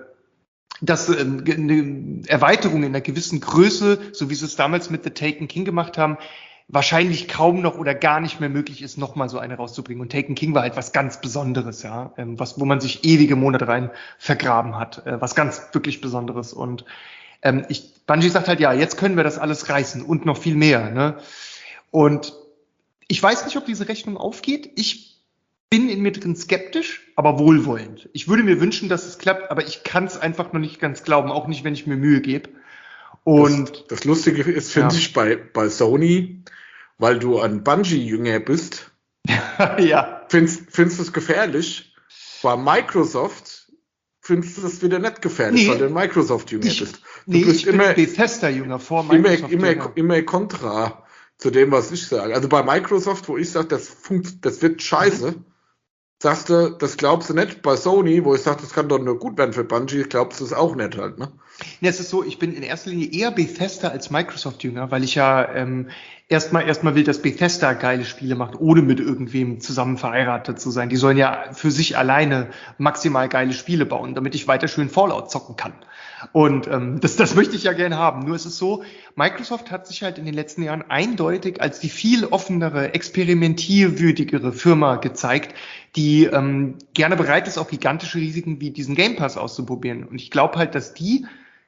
Erweiterung in einer gewissen Größe, so wie sie es damals mit The Taken King gemacht haben, wahrscheinlich kaum noch oder gar nicht mehr möglich ist, nochmal so eine rauszubringen. Und Taken King war halt was ganz Besonderes, ja, wo man sich ewige Monate rein vergraben hat, was ganz wirklich Besonderes. Und Bungie sagt halt, ja, jetzt können wir das alles reißen und noch viel mehr, ne? Und ich weiß nicht, ob diese Rechnung aufgeht. Ich bin in mir drin skeptisch, aber wohlwollend. Ich würde mir wünschen, dass es klappt, aber ich kann es einfach noch nicht ganz glauben, auch nicht, wenn ich mir Mühe gebe. Und das Lustige ist, finde ich, bei Sony, weil du ein Bungie-Jünger bist, ja. findest du es gefährlich. Bei Microsoft findest du das wieder nicht gefährlich, weil du ein Microsoft-Jünger bist. Ich bin Bethesda-Jünger vor Microsoft. Immer kontra zu dem, was ich sage. Also bei Microsoft, wo ich sage, das wird scheiße, sagst du, das glaubst du nicht. Bei Sony, wo ich sage, das kann doch nur gut werden für Bungie, glaubst du es auch nicht halt, ne? Ja, es ist so, ich bin in erster Linie eher Bethesda als Microsoft-Jünger, weil ich ja erstmal will, dass Bethesda geile Spiele macht, ohne mit irgendwem zusammen verheiratet zu sein. Die sollen ja für sich alleine maximal geile Spiele bauen, damit ich weiter schön Fallout zocken kann. Und das möchte ich ja gerne haben. Nur ist es so, Microsoft hat sich halt in den letzten Jahren eindeutig als die viel offenere, experimentierwürdigere Firma gezeigt, die gerne bereit ist, auch gigantische Risiken wie diesen Game Pass auszuprobieren. Und ich glaube halt, dass die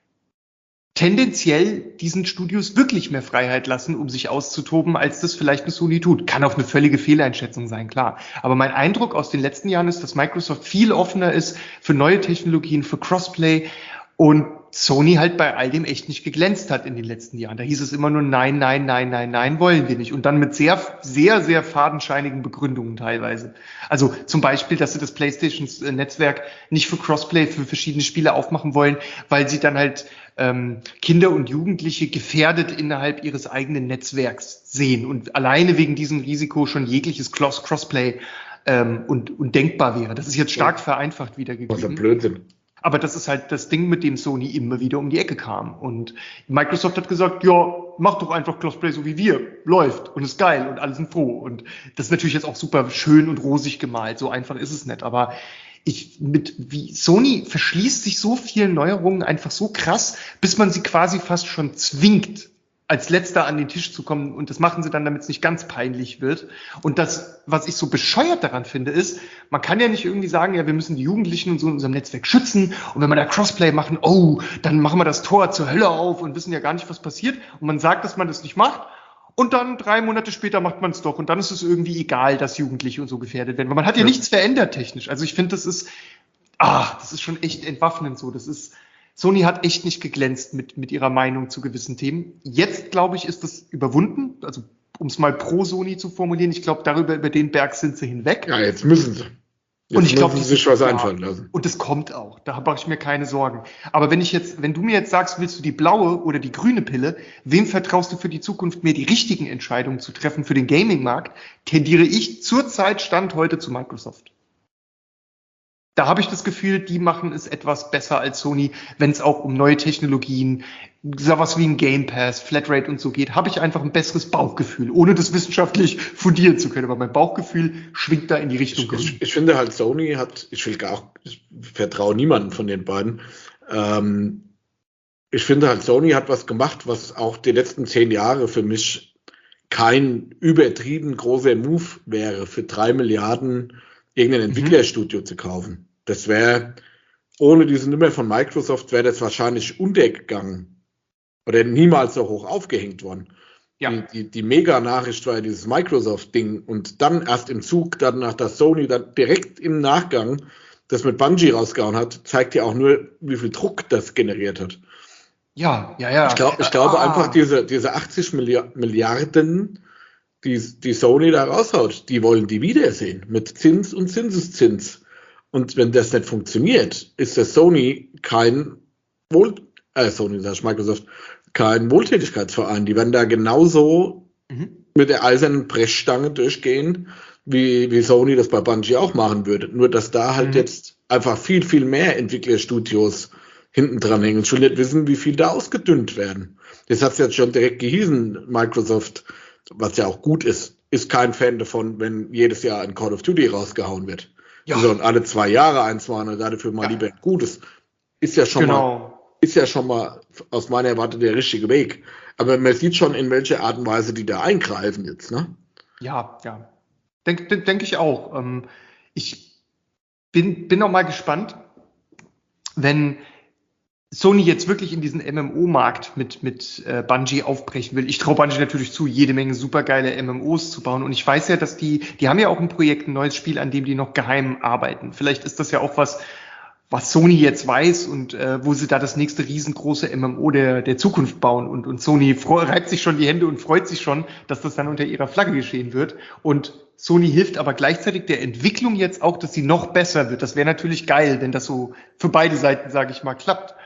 tendenziell diesen Studios wirklich mehr Freiheit lassen, um sich auszutoben, als das vielleicht eine Sony tut. Kann auch eine völlige Fehleinschätzung sein, klar. Aber mein Eindruck aus den letzten Jahren ist, dass Microsoft viel offener ist für neue Technologien, für Crossplay und Sony halt bei all dem echt nicht geglänzt hat in den letzten Jahren. Da hieß es immer nur nein, wollen wir nicht. Und dann mit sehr, sehr, sehr fadenscheinigen Begründungen teilweise. Also zum Beispiel, dass sie das PlayStation-Netzwerk nicht für Crossplay für verschiedene Spiele aufmachen wollen, weil sie dann halt Kinder und Jugendliche gefährdet innerhalb ihres eigenen Netzwerks sehen und alleine wegen diesem Risiko schon jegliches Crossplay und denkbar wäre. Das ist jetzt stark vereinfacht wiedergegeben. Was ein Blödsinn. Aber das ist halt das Ding, mit dem Sony immer wieder um die Ecke kam. Und Microsoft hat gesagt, ja, mach doch einfach Crossplay so wie wir. Läuft und ist geil und alle sind froh. Und das ist natürlich jetzt auch super schön und rosig gemalt. So einfach ist es nicht. Aber Sony verschließt sich so vielen Neuerungen einfach so krass, bis man sie quasi fast schon zwingt, als Letzter an den Tisch zu kommen. Und das machen sie dann, damit es nicht ganz peinlich wird. Und das, was ich so bescheuert daran finde, ist, man kann ja nicht irgendwie sagen, ja, wir müssen die Jugendlichen und so in unserem Netzwerk schützen. Und wenn wir da Crossplay machen, dann machen wir das Tor zur Hölle auf und wissen ja gar nicht, was passiert. Und man sagt, dass man das nicht macht. Und dann 3 Monate später macht man es doch. Und dann ist es irgendwie egal, dass Jugendliche und so gefährdet werden. Weil man hat ja nichts verändert technisch. Also ich finde, das ist schon echt entwaffnend so. Sony hat echt nicht geglänzt mit ihrer Meinung zu gewissen Themen. Jetzt, glaube ich, ist das überwunden. Also, um es mal pro Sony zu formulieren, ich glaube, über den Berg sind sie hinweg. Ja, jetzt müssen sie. Und ich glaube, sie sich was einfallen lassen. Und es kommt auch. Da mache ich mir keine Sorgen. Aber wenn du mir jetzt sagst, willst du die blaue oder die grüne Pille, wem vertraust du für die Zukunft mehr die richtigen Entscheidungen zu treffen für den Gaming-Markt, tendiere ich zurzeit Stand heute zu Microsoft. Da habe ich das Gefühl, die machen es etwas besser als Sony, wenn es auch um neue Technologien, sowas wie ein Game Pass, Flatrate und so geht, habe ich einfach ein besseres Bauchgefühl, ohne das wissenschaftlich fundieren zu können. Aber mein Bauchgefühl schwingt da in die Richtung. Ich finde halt, Sony ich vertraue niemanden von den beiden. Ich finde halt, Sony hat was gemacht, was auch die letzten 10 Jahre für mich kein übertrieben großer Move wäre, für 3 Milliarden irgendein Entwicklerstudio zu kaufen. Das wäre, ohne diese Nummer von Microsoft, wäre das wahrscheinlich untergegangen oder niemals so hoch aufgehängt worden. Ja. Die Mega-Nachricht war ja dieses Microsoft-Ding und dann erst im Zug, dann nach der Sony, dann direkt im Nachgang das mit Bungie rausgehauen hat, zeigt ja auch nur, wie viel Druck das generiert hat. Ja. Ich glaube einfach, diese 80 Milliarden, die Sony da raushaut, die wollen die wiedersehen mit Zins und Zinseszins. Und wenn das nicht funktioniert, ist der Sony Microsoft, kein Wohltätigkeitsverein. Die werden da genauso mit der eisernen Brechstange durchgehen, wie Sony das bei Bungie auch machen würde. Nur, dass da halt jetzt einfach viel, viel mehr Entwicklerstudios hinten dran hängen und schon nicht wissen, wie viel da ausgedünnt werden. Das hat es jetzt schon direkt gehießen, Microsoft, was ja auch gut ist kein Fan davon, wenn jedes Jahr ein Call of Duty rausgehauen wird. Ja. Sondern alle 2 Jahre eins machen und dafür mal lieber ein gutes. Ist ja schon mal aus meiner Warte der richtige Weg. Aber man sieht schon, in welcher Art und Weise die da eingreifen jetzt, ne? Ja. Denk ich auch. Ich bin noch mal gespannt, wenn Sony jetzt wirklich in diesen MMO-Markt mit Bungie aufbrechen will. Ich traue Bungie natürlich zu, jede Menge supergeile MMOs zu bauen. Und ich weiß ja, dass die haben ja auch ein Projekt, ein neues Spiel, an dem die noch geheim arbeiten. Vielleicht ist das ja auch was Sony jetzt weiß und wo sie da das nächste riesengroße MMO der Zukunft bauen. Und Sony reibt sich schon die Hände und freut sich schon, dass das dann unter ihrer Flagge geschehen wird. Und Sony hilft aber gleichzeitig der Entwicklung jetzt auch, dass sie noch besser wird. Das wäre natürlich geil, wenn das so für beide Seiten, sage ich mal, klappt.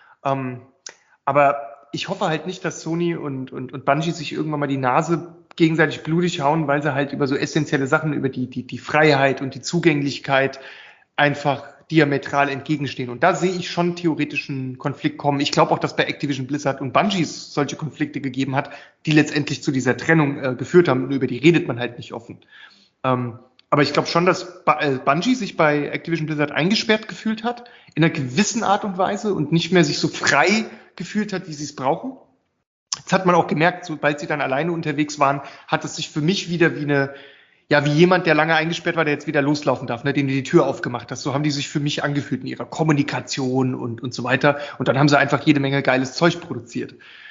Aber ich hoffe halt nicht, dass Sony und Bungie sich irgendwann mal die Nase gegenseitig blutig hauen, weil sie halt über so essentielle Sachen, über die Freiheit und die Zugänglichkeit einfach diametral entgegenstehen. Und da sehe ich schon theoretischen Konflikt kommen. Ich glaube auch, dass bei Activision Blizzard und Bungie es solche Konflikte gegeben hat, die letztendlich zu dieser Trennung geführt haben. Und über die redet man halt nicht offen. Aber ich glaube schon, dass Bungie sich bei Activision Blizzard eingesperrt gefühlt hat, in einer gewissen Art und Weise und nicht mehr sich so frei gefühlt hat, wie sie es brauchen. Das hat man auch gemerkt, sobald sie dann alleine unterwegs waren, hat es sich für mich wieder wie jemand, der lange eingesperrt war, der jetzt wieder loslaufen darf, ne, dem du die Tür aufgemacht hast. So haben die sich für mich angefühlt in ihrer Kommunikation und so weiter. Und dann haben sie einfach jede Menge geiles Zeug produziert.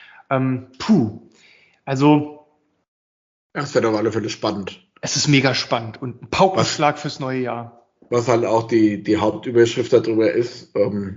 Also. Das wäre auf alle Fälle spannend. Es ist mega spannend und ein Paukenschlag fürs neue Jahr. Was halt auch die Hauptüberschrift darüber ist,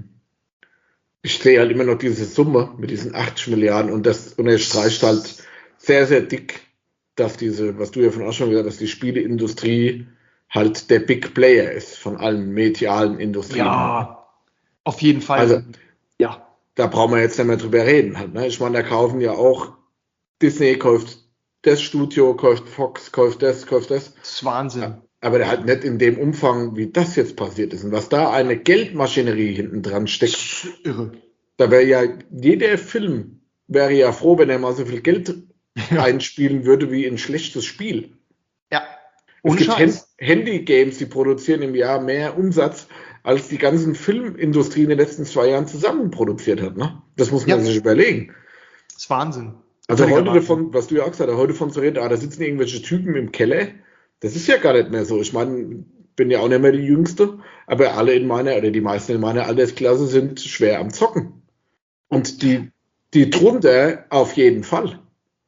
ich sehe halt immer noch diese Summe mit diesen 80 Milliarden und das unterstreicht halt sehr, sehr dick, dass was du ja von auch schon gesagt hast, die Spieleindustrie halt der Big Player ist von allen medialen Industrien. Ja, auf jeden Fall. Also, ja. Da brauchen wir jetzt nicht mehr drüber reden halt, ne? Ich meine, da kaufen ja auch Disney kauft das Studio, kauft Fox, kauft das. Das ist Wahnsinn. Aber der halt nicht in dem Umfang, wie das jetzt passiert ist. Und was da eine Geldmaschinerie hinten dran steckt. Irre. Da wäre ja, jeder Film wäre ja froh, wenn er mal so viel Geld einspielen würde wie ein schlechtes Spiel. Ja. Es gibt Handy-Games, die produzieren im Jahr mehr Umsatz, als die ganzen Filmindustrie in den letzten 2 Jahren zusammen produziert hat. Ne? Das muss man sich überlegen. Das ist Wahnsinn. Also heute davon, was du ja auch gesagt hast, heute von zu reden, da sitzen irgendwelche Typen im Keller, das ist ja gar nicht mehr so. Ich meine, bin ja auch nicht mehr die Jüngste, aber alle die meisten in meiner Altersklasse sind schwer am Zocken. Und die drunter auf jeden Fall.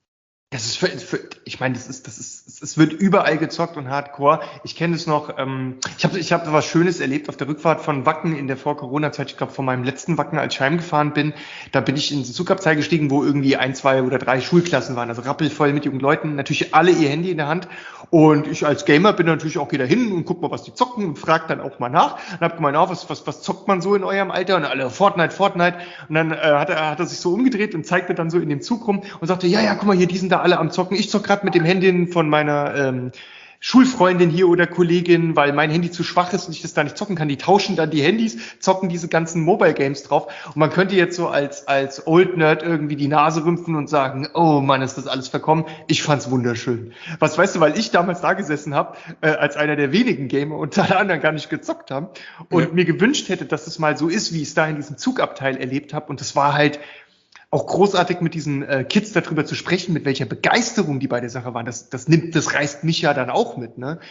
Das ist ich meine, es wird überall gezockt und hardcore. Ich kenne es noch, ich hab was Schönes erlebt auf der Rückfahrt von Wacken in der Vor-Corona-Zeit. Ich glaube, von meinem letzten Wacken, als ich heimgefahren bin, da bin ich in den Zugabteil gestiegen, wo irgendwie 1, 2 oder 3 Schulklassen waren, also rappelvoll mit jungen Leuten, natürlich alle ihr Handy in der Hand. Und ich als Gamer bin natürlich auch wieder hin und guck mal, was die zocken und frag dann auch mal nach. Und hab gemeint, was zockt man so in eurem Alter? Und alle, Fortnite. Und dann hat er sich so umgedreht und zeigte dann so in dem Zug rum und sagte, ja, guck mal hier, die sind da alle am Zocken. Ich zock gerade mit dem Handy von meiner Schulfreundin hier oder Kollegin, weil mein Handy zu schwach ist und ich das da nicht zocken kann. Die tauschen dann die Handys, zocken diese ganzen Mobile Games drauf. Und man könnte jetzt so als Old Nerd irgendwie die Nase rümpfen und sagen, oh Mann, ist das alles verkommen. Ich fand's wunderschön. Was weißt du, weil ich damals da gesessen habe, als einer der wenigen Gamer und alle anderen gar nicht gezockt haben und mir gewünscht hätte, dass es mal so ist, wie ich es da in diesem Zugabteil erlebt habe. Und das war halt auch großartig mit diesen Kids darüber zu sprechen, mit welcher Begeisterung die bei der Sache waren. Das reißt mich ja dann auch mit, ne?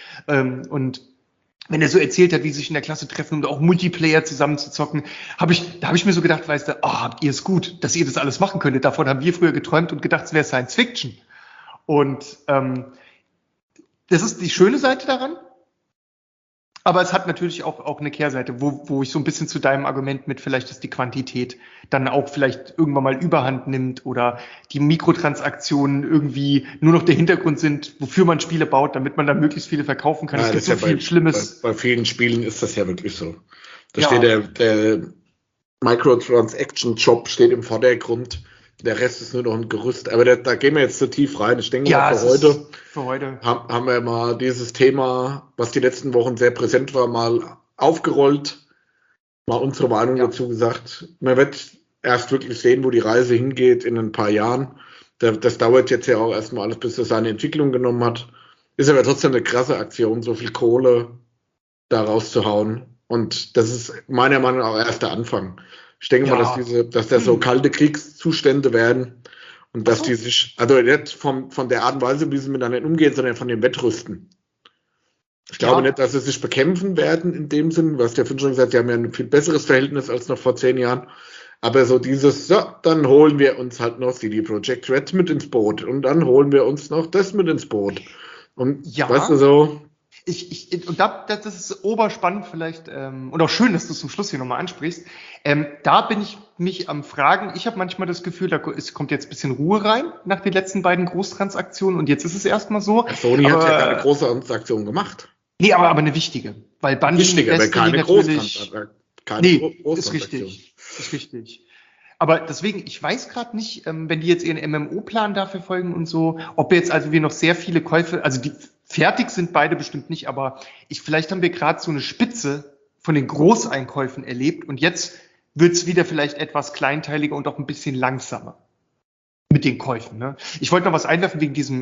Und wenn er so erzählt hat, wie sie sich in der Klasse treffen, um auch Multiplayer zusammen zu zocken, da habe ich mir so gedacht, weißt du, habt ihr es gut, dass ihr das alles machen könntet. Davon haben wir früher geträumt und gedacht, es wäre Science Fiction. Und das ist die schöne Seite daran. Aber es hat natürlich auch eine Kehrseite, wo ich so ein bisschen zu deinem Argument mit vielleicht, dass die Quantität dann auch vielleicht irgendwann mal Überhand nimmt oder die Mikrotransaktionen irgendwie nur noch der Hintergrund sind, wofür man Spiele baut, damit man dann möglichst viele verkaufen kann. Ja, es gibt so viel Schlimmes. Bei vielen Spielen ist das ja wirklich so. Da Ja. steht der Microtransaction-Job steht im Vordergrund. Der Rest ist nur noch ein Gerüst. Aber da gehen wir jetzt zu tief rein. Ich denke mal, für heute haben wir mal dieses Thema, was die letzten Wochen sehr präsent war, mal aufgerollt, mal unsere Meinung dazu gesagt. Man wird erst wirklich sehen, wo die Reise hingeht in ein paar Jahren. Das dauert jetzt ja auch erstmal alles, bis das seine Entwicklung genommen hat. Ist aber trotzdem eine krasse Aktion, so viel Kohle da rauszuhauen. Und das ist meiner Meinung nach auch erst der Anfang. Ich denke mal, dass das so kalte Kriegszustände werden und dass die sich, also nicht von der Art und Weise, wie sie miteinander umgehen, sondern von dem Wettrüsten. Ich glaube nicht, dass sie sich bekämpfen werden in dem Sinn, was der Finn schon gesagt hat, die haben ja ein viel besseres Verhältnis als noch vor 10 Jahren. Aber so dieses, dann holen wir uns halt noch CD Projekt Red mit ins Boot und dann holen wir uns noch das mit ins Boot. Und weißt du so. Das ist oberspannend vielleicht und auch schön, dass du es zum Schluss hier nochmal ansprichst. Da bin ich mich am Fragen. Ich habe manchmal das Gefühl, es kommt jetzt ein bisschen Ruhe rein nach den letzten beiden Großtransaktionen und jetzt ist es erstmal so. Sony hat ja keine große Transaktion gemacht. Nee, aber eine wichtige. Weil Bungie aber keine Großtransaktion. Ist richtig. Aber deswegen, ich weiß gerade nicht, wenn die jetzt ihren MMO-Plan dafür folgen und so, ob wir noch sehr viele Käufe, also die fertig sind beide bestimmt nicht, aber vielleicht haben wir gerade so eine Spitze von den Großeinkäufen erlebt und jetzt wird es wieder vielleicht etwas kleinteiliger und auch ein bisschen langsamer mit den Käufen. Ne? Ich wollte noch was einwerfen wegen diesem,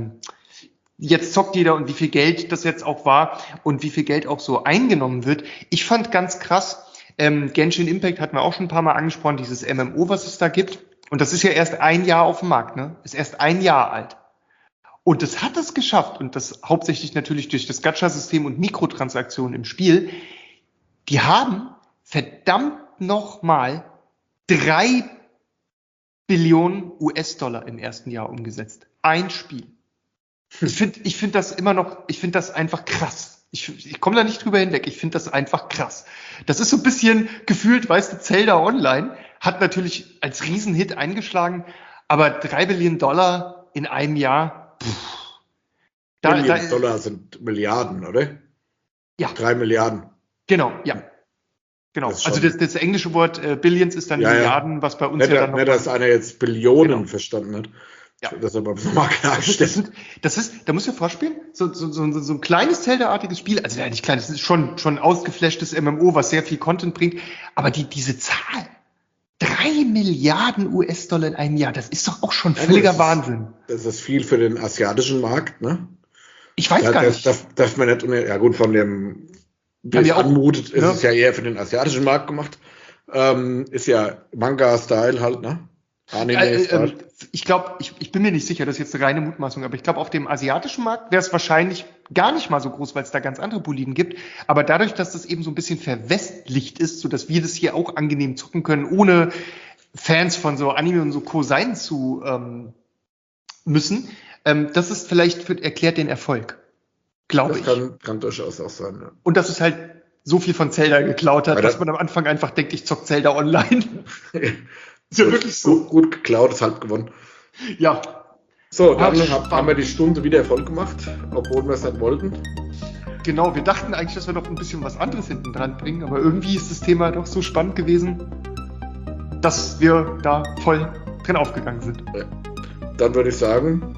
jetzt zockt jeder und wie viel Geld das jetzt auch war und wie viel Geld auch so eingenommen wird. Ich fand ganz krass, Genshin Impact hatten wir auch schon ein paar Mal angesprochen, dieses MMO, was es da gibt. Und das ist ja erst 1 Jahr auf dem Markt, ne? Ist erst 1 Jahr alt. Und das hat es geschafft, und das hauptsächlich natürlich durch das Gacha-System und Mikrotransaktionen im Spiel, die haben verdammt nochmal 3 Billionen US-Dollar im ersten Jahr umgesetzt. Ein Spiel. Ich finde das immer noch, ich finde das einfach krass. Ich komme da nicht drüber hinweg, ich finde das einfach krass. Das ist so ein bisschen gefühlt, weißt du, Zelda Online hat natürlich als Riesenhit eingeschlagen, aber 3 Billionen Dollar in einem Jahr, Dollar sind Milliarden, oder? Ja. 3 Milliarden. Genau, ja. Genau. Also das englische Wort Billions ist dann Milliarden, was bei uns nicht, ja dann noch... Nicht, dass einer jetzt Billionen verstanden hat. Ja. Das aber nochmal klargestellt. Da musst du dir vorspielen, so ein kleines Zelda-artiges Spiel, also ja nicht klein, das ist schon ausgeflashtes MMO, was sehr viel Content bringt, aber diese Zahl, 3 Milliarden US-Dollar in einem Jahr, das ist doch auch schon völliger Wahnsinn. Das ist viel für den asiatischen Markt, ne? Ich weiß gar nicht. Darf man nicht, ja gut, von dem, wie es anmutet, ist es ja eher für den asiatischen Markt gemacht. Ist ja Manga-Style halt, ne? Ich bin mir nicht sicher, das ist jetzt eine reine Mutmaßung, aber ich glaube, auf dem asiatischen Markt wäre es wahrscheinlich gar nicht mal so groß, weil es da ganz andere Boliden gibt. Aber dadurch, dass das eben so ein bisschen verwestlicht ist, sodass wir das hier auch angenehm zocken können, ohne Fans von so Anime und so Co. sein zu müssen, das ist vielleicht erklärt den Erfolg, glaube ich. Das kann durchaus auch sein, ja. Und dass es halt so viel von Zelda geklaut hat, dass man am Anfang einfach denkt, ich zock Zelda online. Ist ja wirklich so. Gut geklaut, ist halb gewonnen. Ja. So, dann haben wir die Stunde wieder voll gemacht, obwohl wir es nicht wollten. Genau, wir dachten eigentlich, dass wir noch ein bisschen was anderes hinten dran bringen, aber irgendwie ist das Thema doch so spannend gewesen, dass wir da voll drin aufgegangen sind. Ja. Dann würde ich sagen,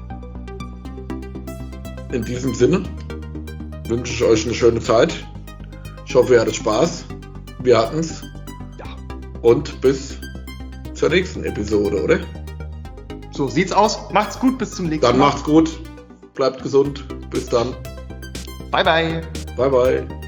in diesem Sinne wünsche ich euch eine schöne Zeit. Ich hoffe, ihr hattet Spaß. Wir hatten's. Ja. Und bis zur nächsten Episode, oder? So sieht's aus. Macht's gut, bis zum nächsten Mal. Dann macht's gut. Bleibt gesund. Bis dann. Bye, bye. Bye, bye.